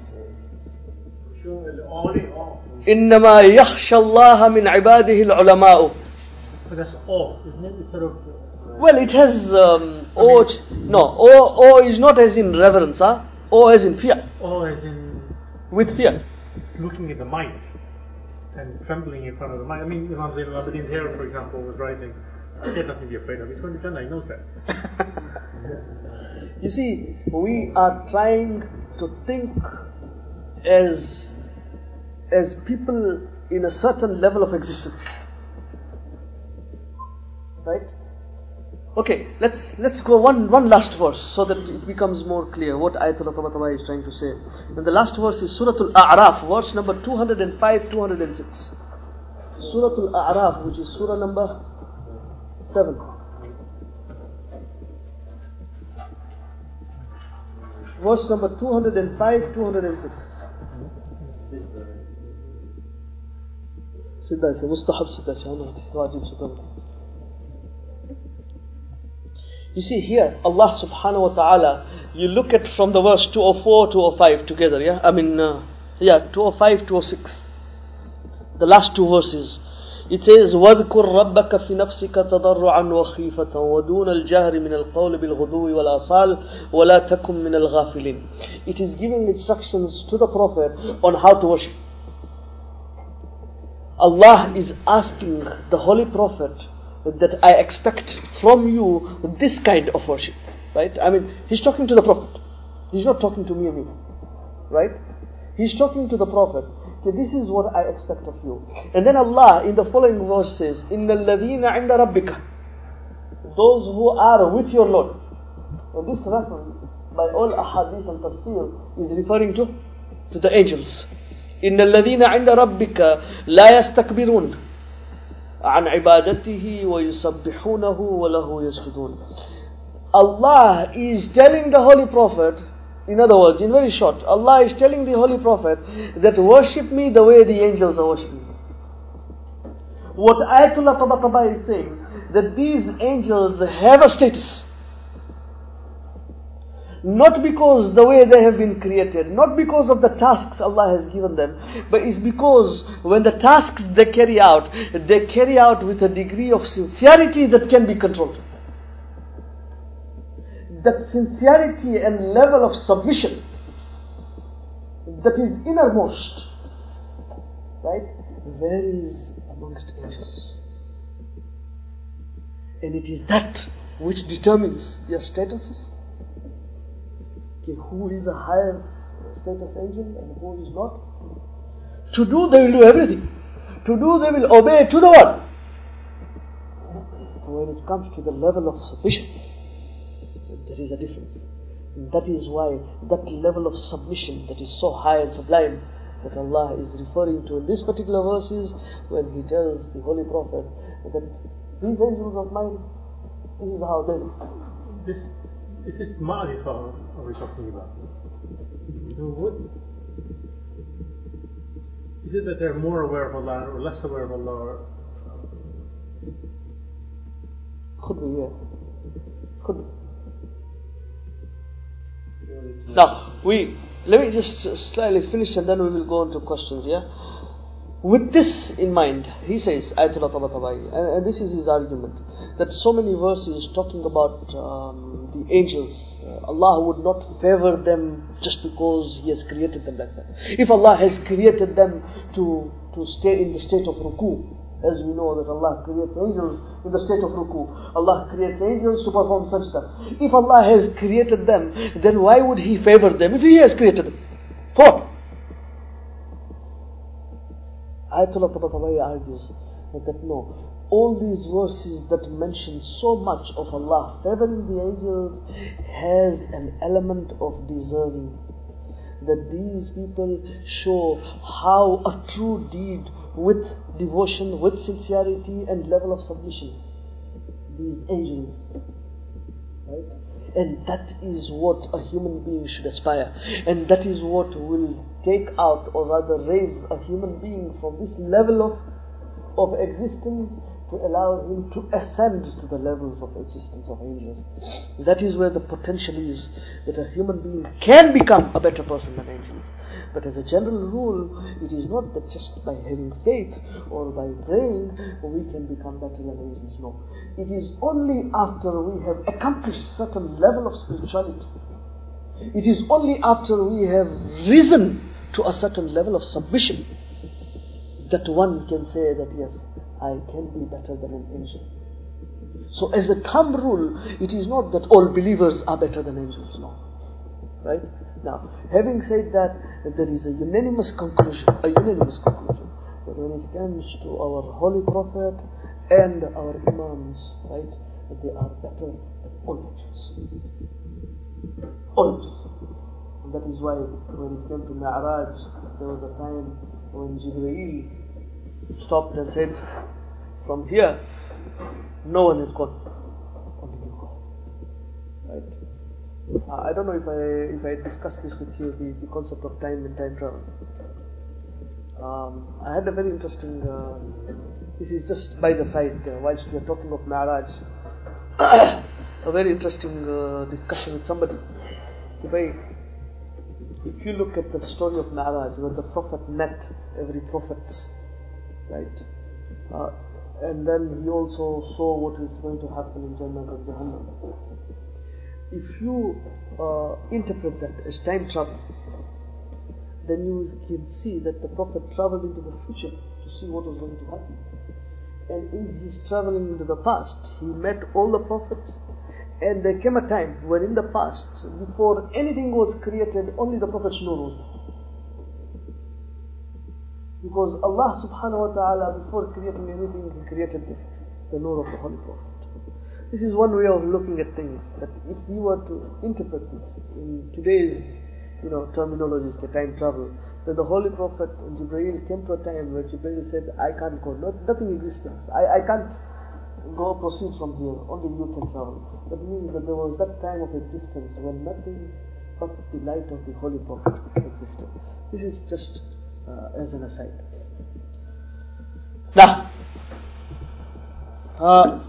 But إِنَّمَا يَخْشَى اللَّهَ مِنْ عِبَادِهِ الْعُلَمَاءُ. that's awe, isn't it? It's sort of. Well, it has um, awe. No, awe, awe is not as in reverence, huh? Awe as in fear. Awe as in With fear. looking at the might and trembling in front of the might. I mean, Imam Zain al-Abidin's hair, for example, was rising. He had nothing to be afraid of. He's going to Jannah, he knows that. You see, we are trying to think as as people in a certain level of existence. Right? Okay, let's let's go one one last verse so that it becomes more clear what Ayatollah Tabatabai is trying to say. And the last verse is Surah Al-A'raf, verse number two hundred five, two hundred six. Surah Al-A'raf, which is surah number seven. Verse number two hundred five, two hundred six. Siddha se, mustahab siddha se, wajib siddha. You see here, Allah subhanahu wa ta'ala, you look at from the verse two oh four, two oh five together, yeah? I mean, uh, yeah, two oh five, two oh six. The last two verses. It says, وَاذْكُرْ رَبَّكَ فِي نَفْسِكَ تَضَرُّعًا وَخِيفَةً وَدُونَ الْجَهْرِ مِنَ الْقَوْلِ بِالْغُدُوِّ وَالْآصَالِ وَلَا تَكُنْ مِنَ الْغَافِلِينَ. It is giving instructions to the Prophet on how to worship. Allah is asking the Holy Prophet that I expect from you this kind of worship. Right? I mean, He's talking to the Prophet. He's not talking to me and you. Right? He's talking to the Prophet. Okay, this is what I expect of you. And then Allah in the following verse says, إِنَّ الَّذِينَ عِنْدَ رَبِّكَ. Those who are with your Lord. Now this reference by all ahadith and tafsir is referring to to the angels. إِنَّ الَّذِينَ عِنْدَ رَبِّكَ لَا يَسْتَكْبِرُونَ عَنْ عِبَادَتِهِ وَيُسَبِّحُونَهُ وَلَهُ يَسْجُدُونَ. Allah is telling the Holy Prophet, in other words, in very short, Allah is telling the Holy Prophet that worship me the way the angels are worshipping me. What Ayatollah Tabatabai is saying, that these angels have a status. Not because the way they have been created, not because of the tasks Allah has given them, but it's because when the tasks they carry out, they carry out with a degree of sincerity that can be controlled. that sincerity and level of submission that is innermost, right, varies amongst angels. And it is that which determines their statuses. Okay, who is a higher status angel and who is not? To do, they will do everything. To do, they will obey to the word. When it comes to the level of submission, there is a difference. And that is why that level of submission that is so high and sublime that Allah is referring to in this particular verses when He tells the Holy Prophet that these angels of mine, this is how they live. This, this is ma'rifah are we talking about? So what, is it that they're more aware of Allah or less aware of Allah? Or, could be, yeah. Could be. Now, we, let me just slightly finish and then we will go on to questions, yeah? With this in mind, he says, Ayatollah Tabatabai, and, and this is his argument, that so many verses talking about um, the angels, uh, Allah would not favor them just because He has created them like that. If Allah has created them to, to stay in the state of ruku, as we know that Allah creates angels in the state of ruku, Allah creates angels to perform sajda. If Allah has created them, then why would He favor them if He has created them? For Ayatollah Tabatabai argues that no, all these verses that mention so much of Allah favoring the angels has an element of deserving. That these people show how a true deed with devotion, with sincerity and level of submission, these angels, right? And that is what a human being should aspire. And that is what will take out or rather raise a human being from this level of, of existence to allow him to ascend to the levels of existence of angels. That is where the potential is, that a human being can become a better person than angels. But as a general rule, it is not that just by having faith or by praying we can become better than angels. No. It is only after we have accomplished certain level of spirituality. It is only after we have risen to a certain level of submission that one can say that yes, I can be better than an angel. So as a thumb rule, it is not that all believers are better than angels. No. Right? Now, having said that, there is a unanimous conclusion, a unanimous conclusion, that when it comes to our Holy Prophet and our Imams, right, that they are better than all angels. All angels. And that is why when it came to Mi'raj, there was a time when Jibreel stopped and said, from here, no one is gone, only you go. Right? Uh, I don't know if I if I discussed this with you, the, the concept of time and time travel. Um, I had a very interesting, uh, this is just by the side, uh, whilst we are talking of Mi'raj, a very interesting uh, discussion with somebody. If, I, if you look at the story of Mi'raj, where the Prophet met every prophet, right, uh, and then he also saw what is going to happen in Jannah and Jahannam. If you uh, interpret that as time travel, then you can see that the Prophet traveled into the future to see what was going to happen. And in his traveling into the past, he met all the prophets, and there came a time when in the past, before anything was created, only the Prophet's nur was there. Because Allah subhanahu wa ta'ala, before creating anything, He created the, the nur of the Holy Prophet. This is one way of looking at things, that if we were to interpret this in today's, you know, terminologies, the time travel, then the Holy Prophet and Jibreel came to a time where Jibreel said, I can't go, no, nothing exists. I, I can't go proceed from here, only you can travel. That means that there was that time of existence when nothing but the light of the Holy Prophet existed. This is just uh, as an aside. Now, uh,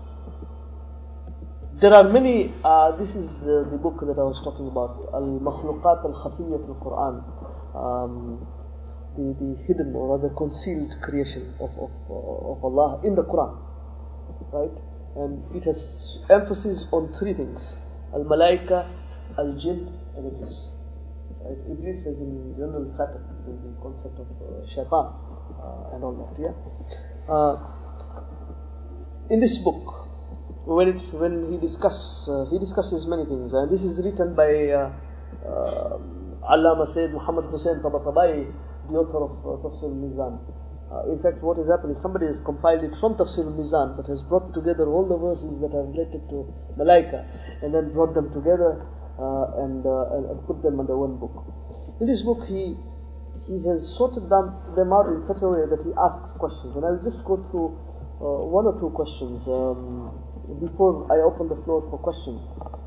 there are many, uh, this is uh, the book that I was talking about, Al-Makhluqat Al-Khafiyya fil Quran, um, the, the hidden or rather concealed creation of, of, of Allah in the Quran, right? And it has emphasis on three things. al-malaika, al-jinn, and Iblis. Right? Iblis is in general Satan, the, the concept of uh, shaitan uh, and all that. Yeah. Uh, in this book, when it, when he discuss uh, he discusses many things, and this is written by uh, uh, Allama Sayyid Muhammad Hussain Tabatabai, the author of uh, Tafsir al-Mizan. Uh, in fact, what has happened is somebody has compiled it from Tafsir al-Mizan, but has brought together all the verses that are related to Malaika, and then brought them together uh, and, uh, and and put them under one book. In this book, he he has sorted them, them out in such a way that he asks questions, and I will just go through uh, one or two questions um, before I open the floor for questions.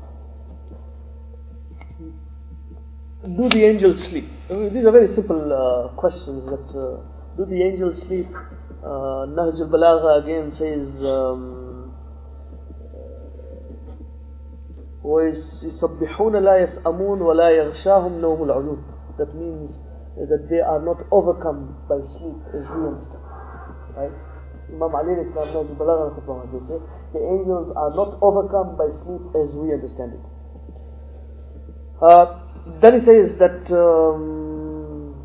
Do the angels sleep? I mean, these are very simple uh, questions. That uh, do the angels sleep? Uh, Nahj al-Balagha again says, um, وَيُسَبِّحُونَ لَا يَسْأَمُونَ وَلَا يَغْشَاهُمْ نَوْمُ الْعُيُونِ. That means that they are not overcome by sleep, as we understand. Right? Imam Ali al-Islam, Nahj al-Balagha, they say, the angels are not overcome by sleep as we understand it. Uh, then he says that um,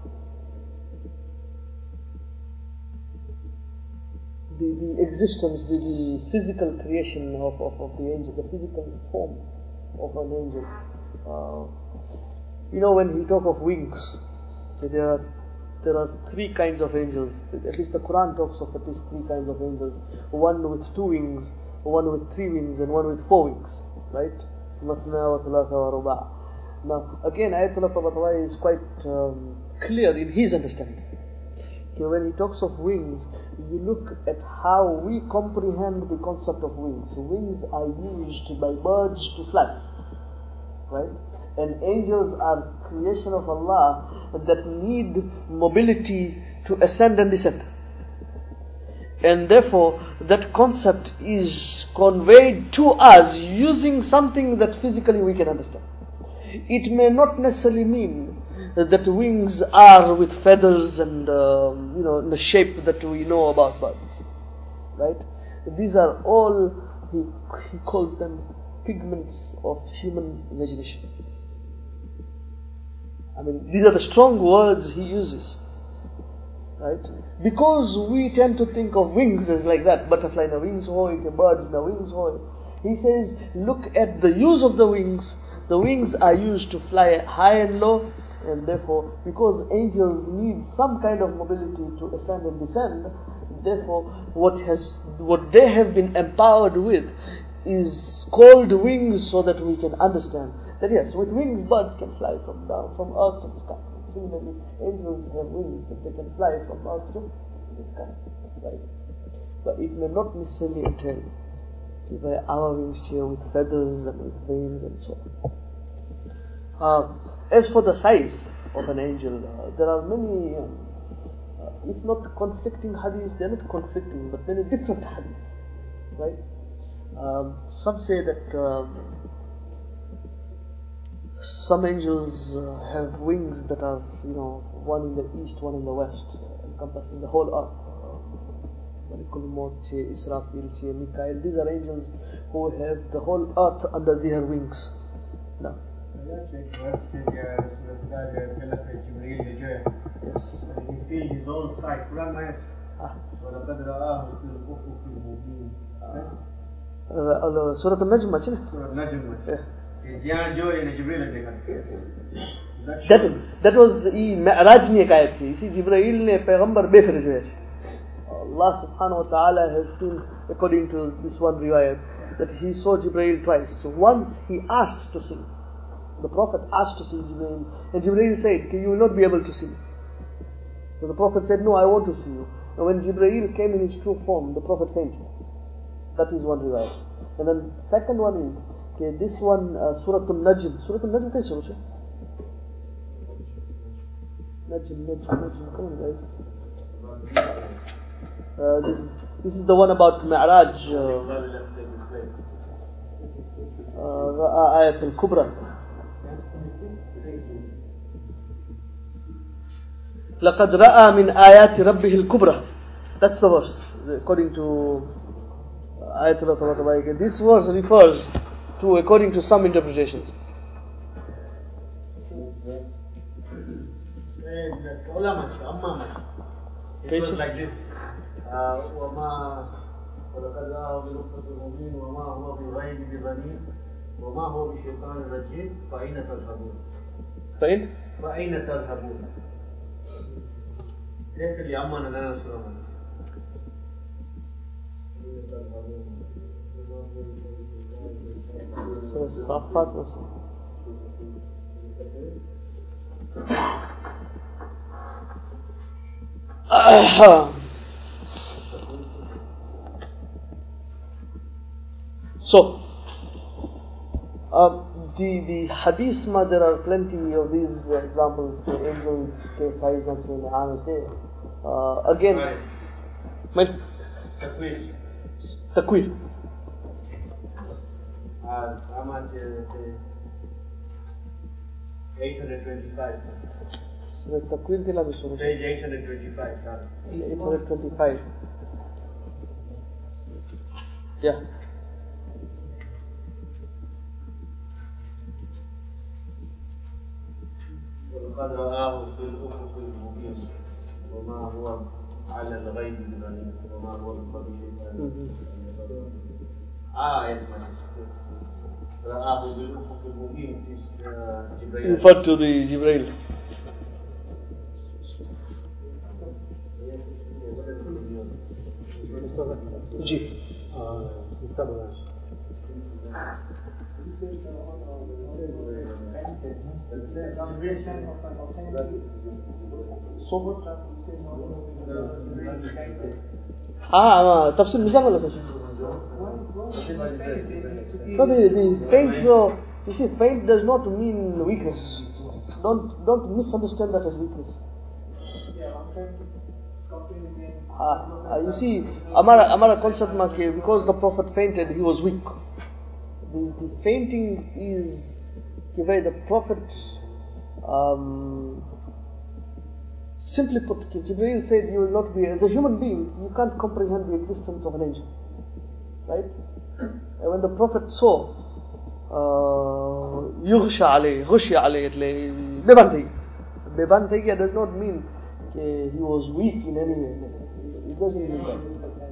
the, the existence, the, the physical creation of, of, of the angel, the physical form of an angel. Uh, you know, when we talk of wings, there are there are three kinds of angels. At least the Quran talks of at least three kinds of angels. One with two wings, one with three wings, and one with four wings. Right? Mathna wa thalatha wa ruba'. Now, again, Ayatollah Tabatabai is quite um, clear in his understanding. Okay, when he talks of wings, you look at how we comprehend the concept of wings. Wings are used by birds to fly, right? And angels are creation of Allah that need mobility to ascend and descend. And therefore, that concept is conveyed to us using something that physically we can understand. It may not necessarily mean that wings are with feathers and um, you know, the shape that we know about birds, right? These are all, he, he calls them pigments of human imagination. I mean, these are the strong words he uses, right? Because we tend to think of wings as like that, butterfly in a wings hoy, the birds in a wings hoy. He says, look at the use of the wings. The wings are used to fly high and low, and therefore, because angels need some kind of mobility to ascend and descend, therefore, what has what they have been empowered with is called wings, so that we can understand that yes, with wings, birds can fly from down from earth to the sky. Similarly, angels have wings that they can fly from earth to the sky, right? But it may not necessarily entail by our wings here with feathers and with wings and so on. Uh, as for the size of an angel, uh, there are many, um, uh, if not conflicting hadiths, they are not conflicting, but many different hadiths, right? Um, some say that um, some angels uh, have wings that are, you know, one in the east, one in the west, uh, encompassing the whole earth. Malikul Maut, Israfil, Mikael. These are angels who have the whole earth under their wings. No. Yes. He feels his own sight. Quran ayat. وَلَقَدْ رَآهُ فِي الْأُفُقِ الْمُبِينِ. Surah Al-Najm, isn't it? Surah Al-Najm. Yeah. That that was ई मेराज ने एक आयत थी. इसी जिब्राइल ने पैगंबर बेखर जो है. Allah subhanahu wa ta'ala has seen, according to this one riwayat, that he saw Jibreel twice. So once he asked to see, the Prophet asked to see Jibreel, and Jibreel said, you will not be able to see me. So the Prophet said, no, I want to see you. And when Jibreel came in his true form, the Prophet fainted. That is one riwayat. And then second one is, okay, this one, uh, Surah Al-Najm. Surah Al-Najm kaise ho? Najm, Najm, Najm, come on guys. Uh, this, this is the one about Mi'raj, Ayat al-Kubra. لَقَدْ رَأَى مِنْ آيَاتِ رَبِّهِ الْكُبْرَى. That's the verse, according to Ayat al-Kubra. This verse refers True, according to some interpretations. It was like this. وما ولقد رآه بالأفق المبين وما هو بغيب بظنين وما هو بشيطان رجيم فأين تذهبون؟ فإن؟ فأين تذهبون؟ ليس لي أمان لنا سورة. الصافات مثلا. So, uh, the the hadith, ma, there are plenty of these uh, examples. The angels, ke size na uh, again, Takwir. Takwir. Takwir. How much is eight hundred twenty-five? Takwir ke labi sura. Page eight hundred twenty-five. eight hundred twenty-five. Yeah. وقد رآه في الأفق المبين وما هو على الغيب بظنين وما هو بقدر شيطان. آه يسمع. رآه بالأفق المبين في جبريل. Referred to the Jibreel. Ji. Ah, tafsir mizan wala tafsir. So the, the faint, though, you see, faint does not mean weakness. Don't don't misunderstand that as weakness. Ah, uh, you see, Amara Amara concept ma ke, because the Prophet fainted, he was weak. The, the fainting is कि भाई the Prophet um, simply put, Jibreel said you will not be, as a human being, you can't comprehend the existence of an angel. Right? And when the Prophet saw yughsha alayhi, ghushiya alayhi, એટલે બેભાન થઈ ગયા. બેભાન થઈ ગયા does not mean કે he was weak in any way. It doesn't mean that.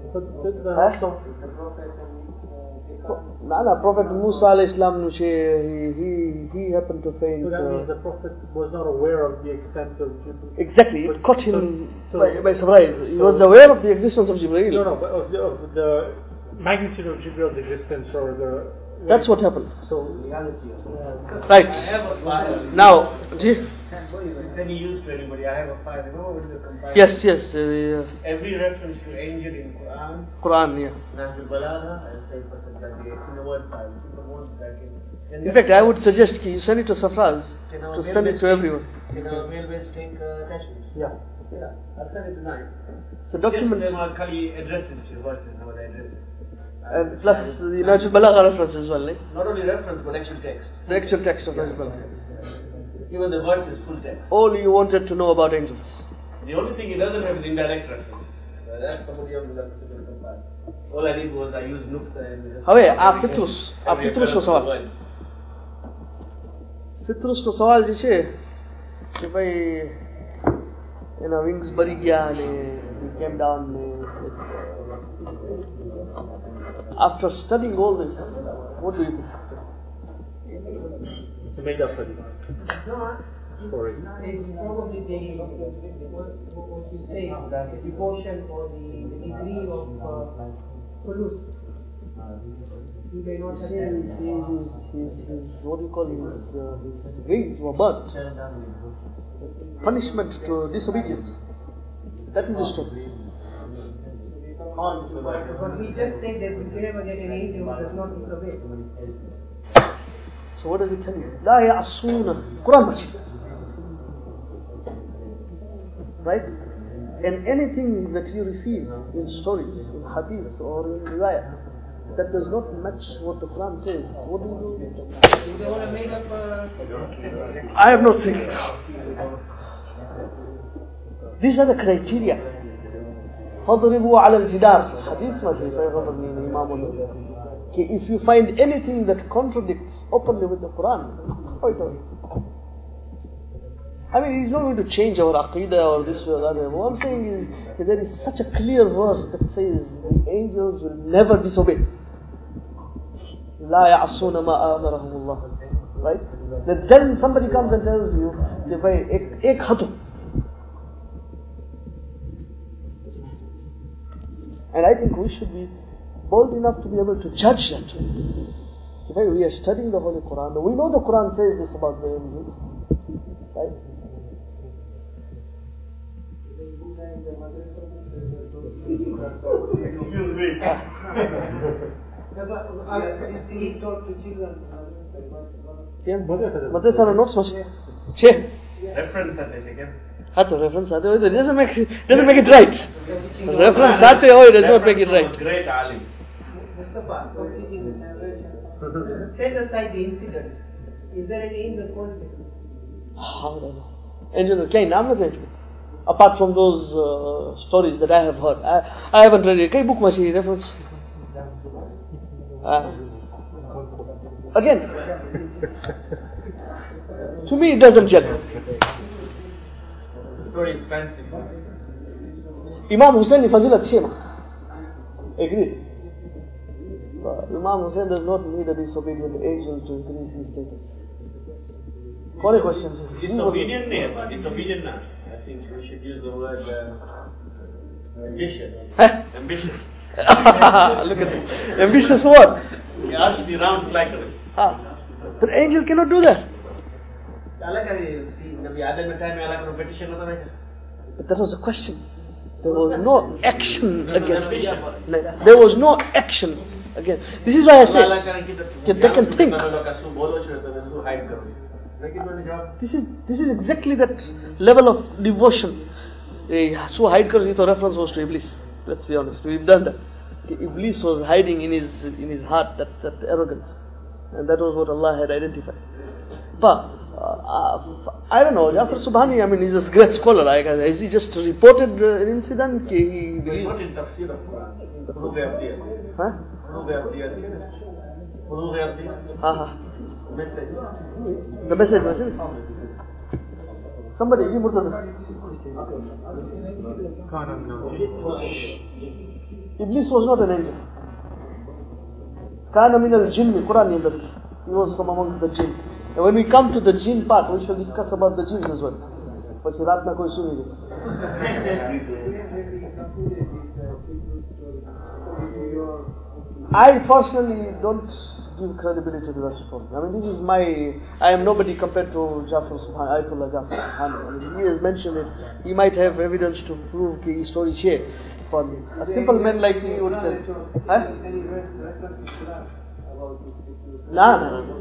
No, no, Prophet Musa alayhi salam, he, he, he happened to faint. So that means the Prophet was not aware of the extent of Jibreel. Exactly, it caught him so, by, by surprise. He so was aware of the existence of Jibreel. No, no, but of the, of the magnitude of Jibreel's existence or the... That's what happened. So, right. Now, it's any use to anybody. I have a file. You know, when you compile. Yes, yes. Uh, Every reference to angel in Quran. Quran, yeah. Nahjul Balagha, I say percent that it's in the word file. People want back in. In fact, I would suggest you send it to Safraz to send it to everyone. Can our mail-based link uh, attachments? yeah. Yeah, I'll send it tonight. So document. Just uh, Kali addresses to verses, what the addresses. And plus the Nahjul Balagha reference as well, right? Not only reference, but actual text. The actual text of Nahjul Balagha. Even the verse is full text. All you wanted to know about angels. The only thing it doesn't have is indirect reference. Uh, that's somebody else will have to compile. All I did was I used Nukta and... હવે આ પિતૃસ આ પિતૃસનો સવાલ પિતૃસનો સવાલ જે છે કે ભાઈ એના વિંગ્સ ભરી ગયા અને he came down and after studying all this, what do you think? It's a made up story. Story. It's probably the, what, what you say, the devotion or the, the degree of uh, Khulus. He may not See, his, his, his, his, what do you call his, uh, his wings were burnt. Punishment to disobedience. That is the story. But he just said that we can never get an angel who does not disobey. So what does it tell you? لا يعصون Quran Majid. Right? And anything that you receive in stories, in hadith or in riwayah, that does not match what the Quran says, what do you do? They want to make up uh, I have not seen it. These are the criteria. فَضْرِبُوا عَلَى الْجِدَارِ Hadith Majid, Imam Okay, if you find anything that contradicts openly with the Quran, throw it away. I mean, he's not going to change our aqidah or this or that. What I'm saying is that there is such a clear verse that says the angels will never disobey. لا يعصون ما آمرهم الله. Right? That then somebody comes and tells you, ek, ek hato. And I think we should be bold enough to be able to judge that. We are studying the Holy Quran. We know the Quran says this about the angels. Right? Excuse me. He taught to children. Madrasa no notes was. Che. Reference at it again. Hato reference ate hoy doesn't make doesn't make it right. Reference ate hoy does not make it right. Great alim. Mustafa, for teaching the narration. Set aside the incident. Is there any angel called? How do I know? Angel Kain, I'm not going to. Apart from those uh, stories that I have heard, I, I haven't read it. Kay book machi reference. Uh, again, to me it doesn't gel. The story is fancy. Imam Hussain ni fazilat chhe ma. Agreed. Uh, Imam Hussain does not need a disobedient angel to increase his status. What a question. Disobedient name, disobedient na. I think we should use the word uh, ambitious. Ambitious. Look at it. Ambitious what? He asked the round flattery. Ah. But angel cannot do that. But that was a question. There was no action against it. There was no action against. This is why I say they can think. This is this is exactly that level of devotion. So hide kar, the reference was to Iblis. Let's be honest. We've done that. Iblis was hiding in his in his heart that, that arrogance, and that was what Allah had identified. But uh, I don't know. Jafar Subhani, I mean, he's a great scholar. Like, has he just reported uh, an incident? He believes. Not in tafsir of Quran. Huh? Uh-huh. Message. The message was it? Somebody, you Murtada. Iblis was not an angel. Kana min al-jinn, Quran in this. He was from amongst the jinn. And when we come to the jinn part, we shall discuss about the jinn as well. But raat na koi suni nahi. I personally don't give credibility to that story. I mean, this is my. I am nobody compared to Jafar Subhani, Ayatollah Jafar Subhani. I mean, he has mentioned it. He might have evidence to prove that his story is here. For me. A simple man like me would say, huh? No, no, no.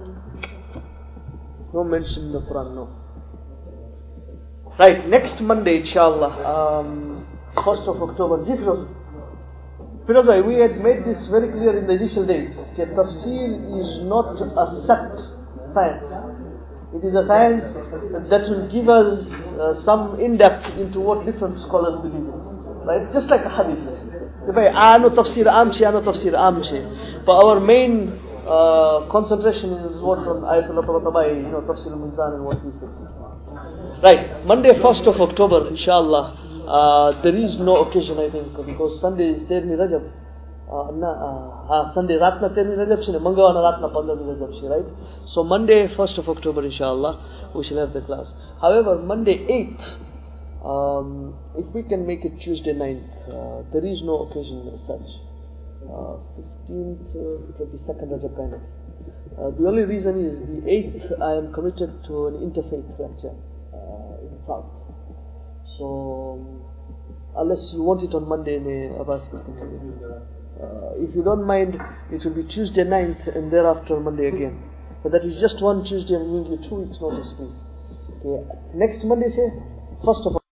No mention in the Quran, no. Right, next Monday, inshallah, um, first of October. Ji Firoz. Firoz, we had made this very clear in the initial days. That tafsir is not a set science. It is a science that will give us uh, some in-depth into what different scholars believe in. Right? Just like a hadith. I know tafsir amche, I know tafsir amche. But our main uh, concentration is what on Ayatollah Tabatabai, you know, tafsir al-Mizan and what he says. Right, Monday first of October, inshallah. Uh, there is no occasion, I think, because Sunday is Terni Rajab. Uh, na, uh, Sunday Ratna Terni Rajab, Mangawana Ratna Pandami Rajab, right? So Monday first of October, inshallah, we shall have the class. However, Monday eighth, Um, if we can make it Tuesday ninth, uh, there is no occasion as such. Uh, fifteenth, twenty-second Rajab kind of. Uh, the only reason is the eighth I am committed to an interfaith lecture uh, in the south. So, unless you want it on Monday, may Abbas continue. Uh, if you don't mind, it will be Tuesday ninth and thereafter Monday again. But that is just one Tuesday and we will give you two weeks notice, please. Okay. Next Monday, say, first of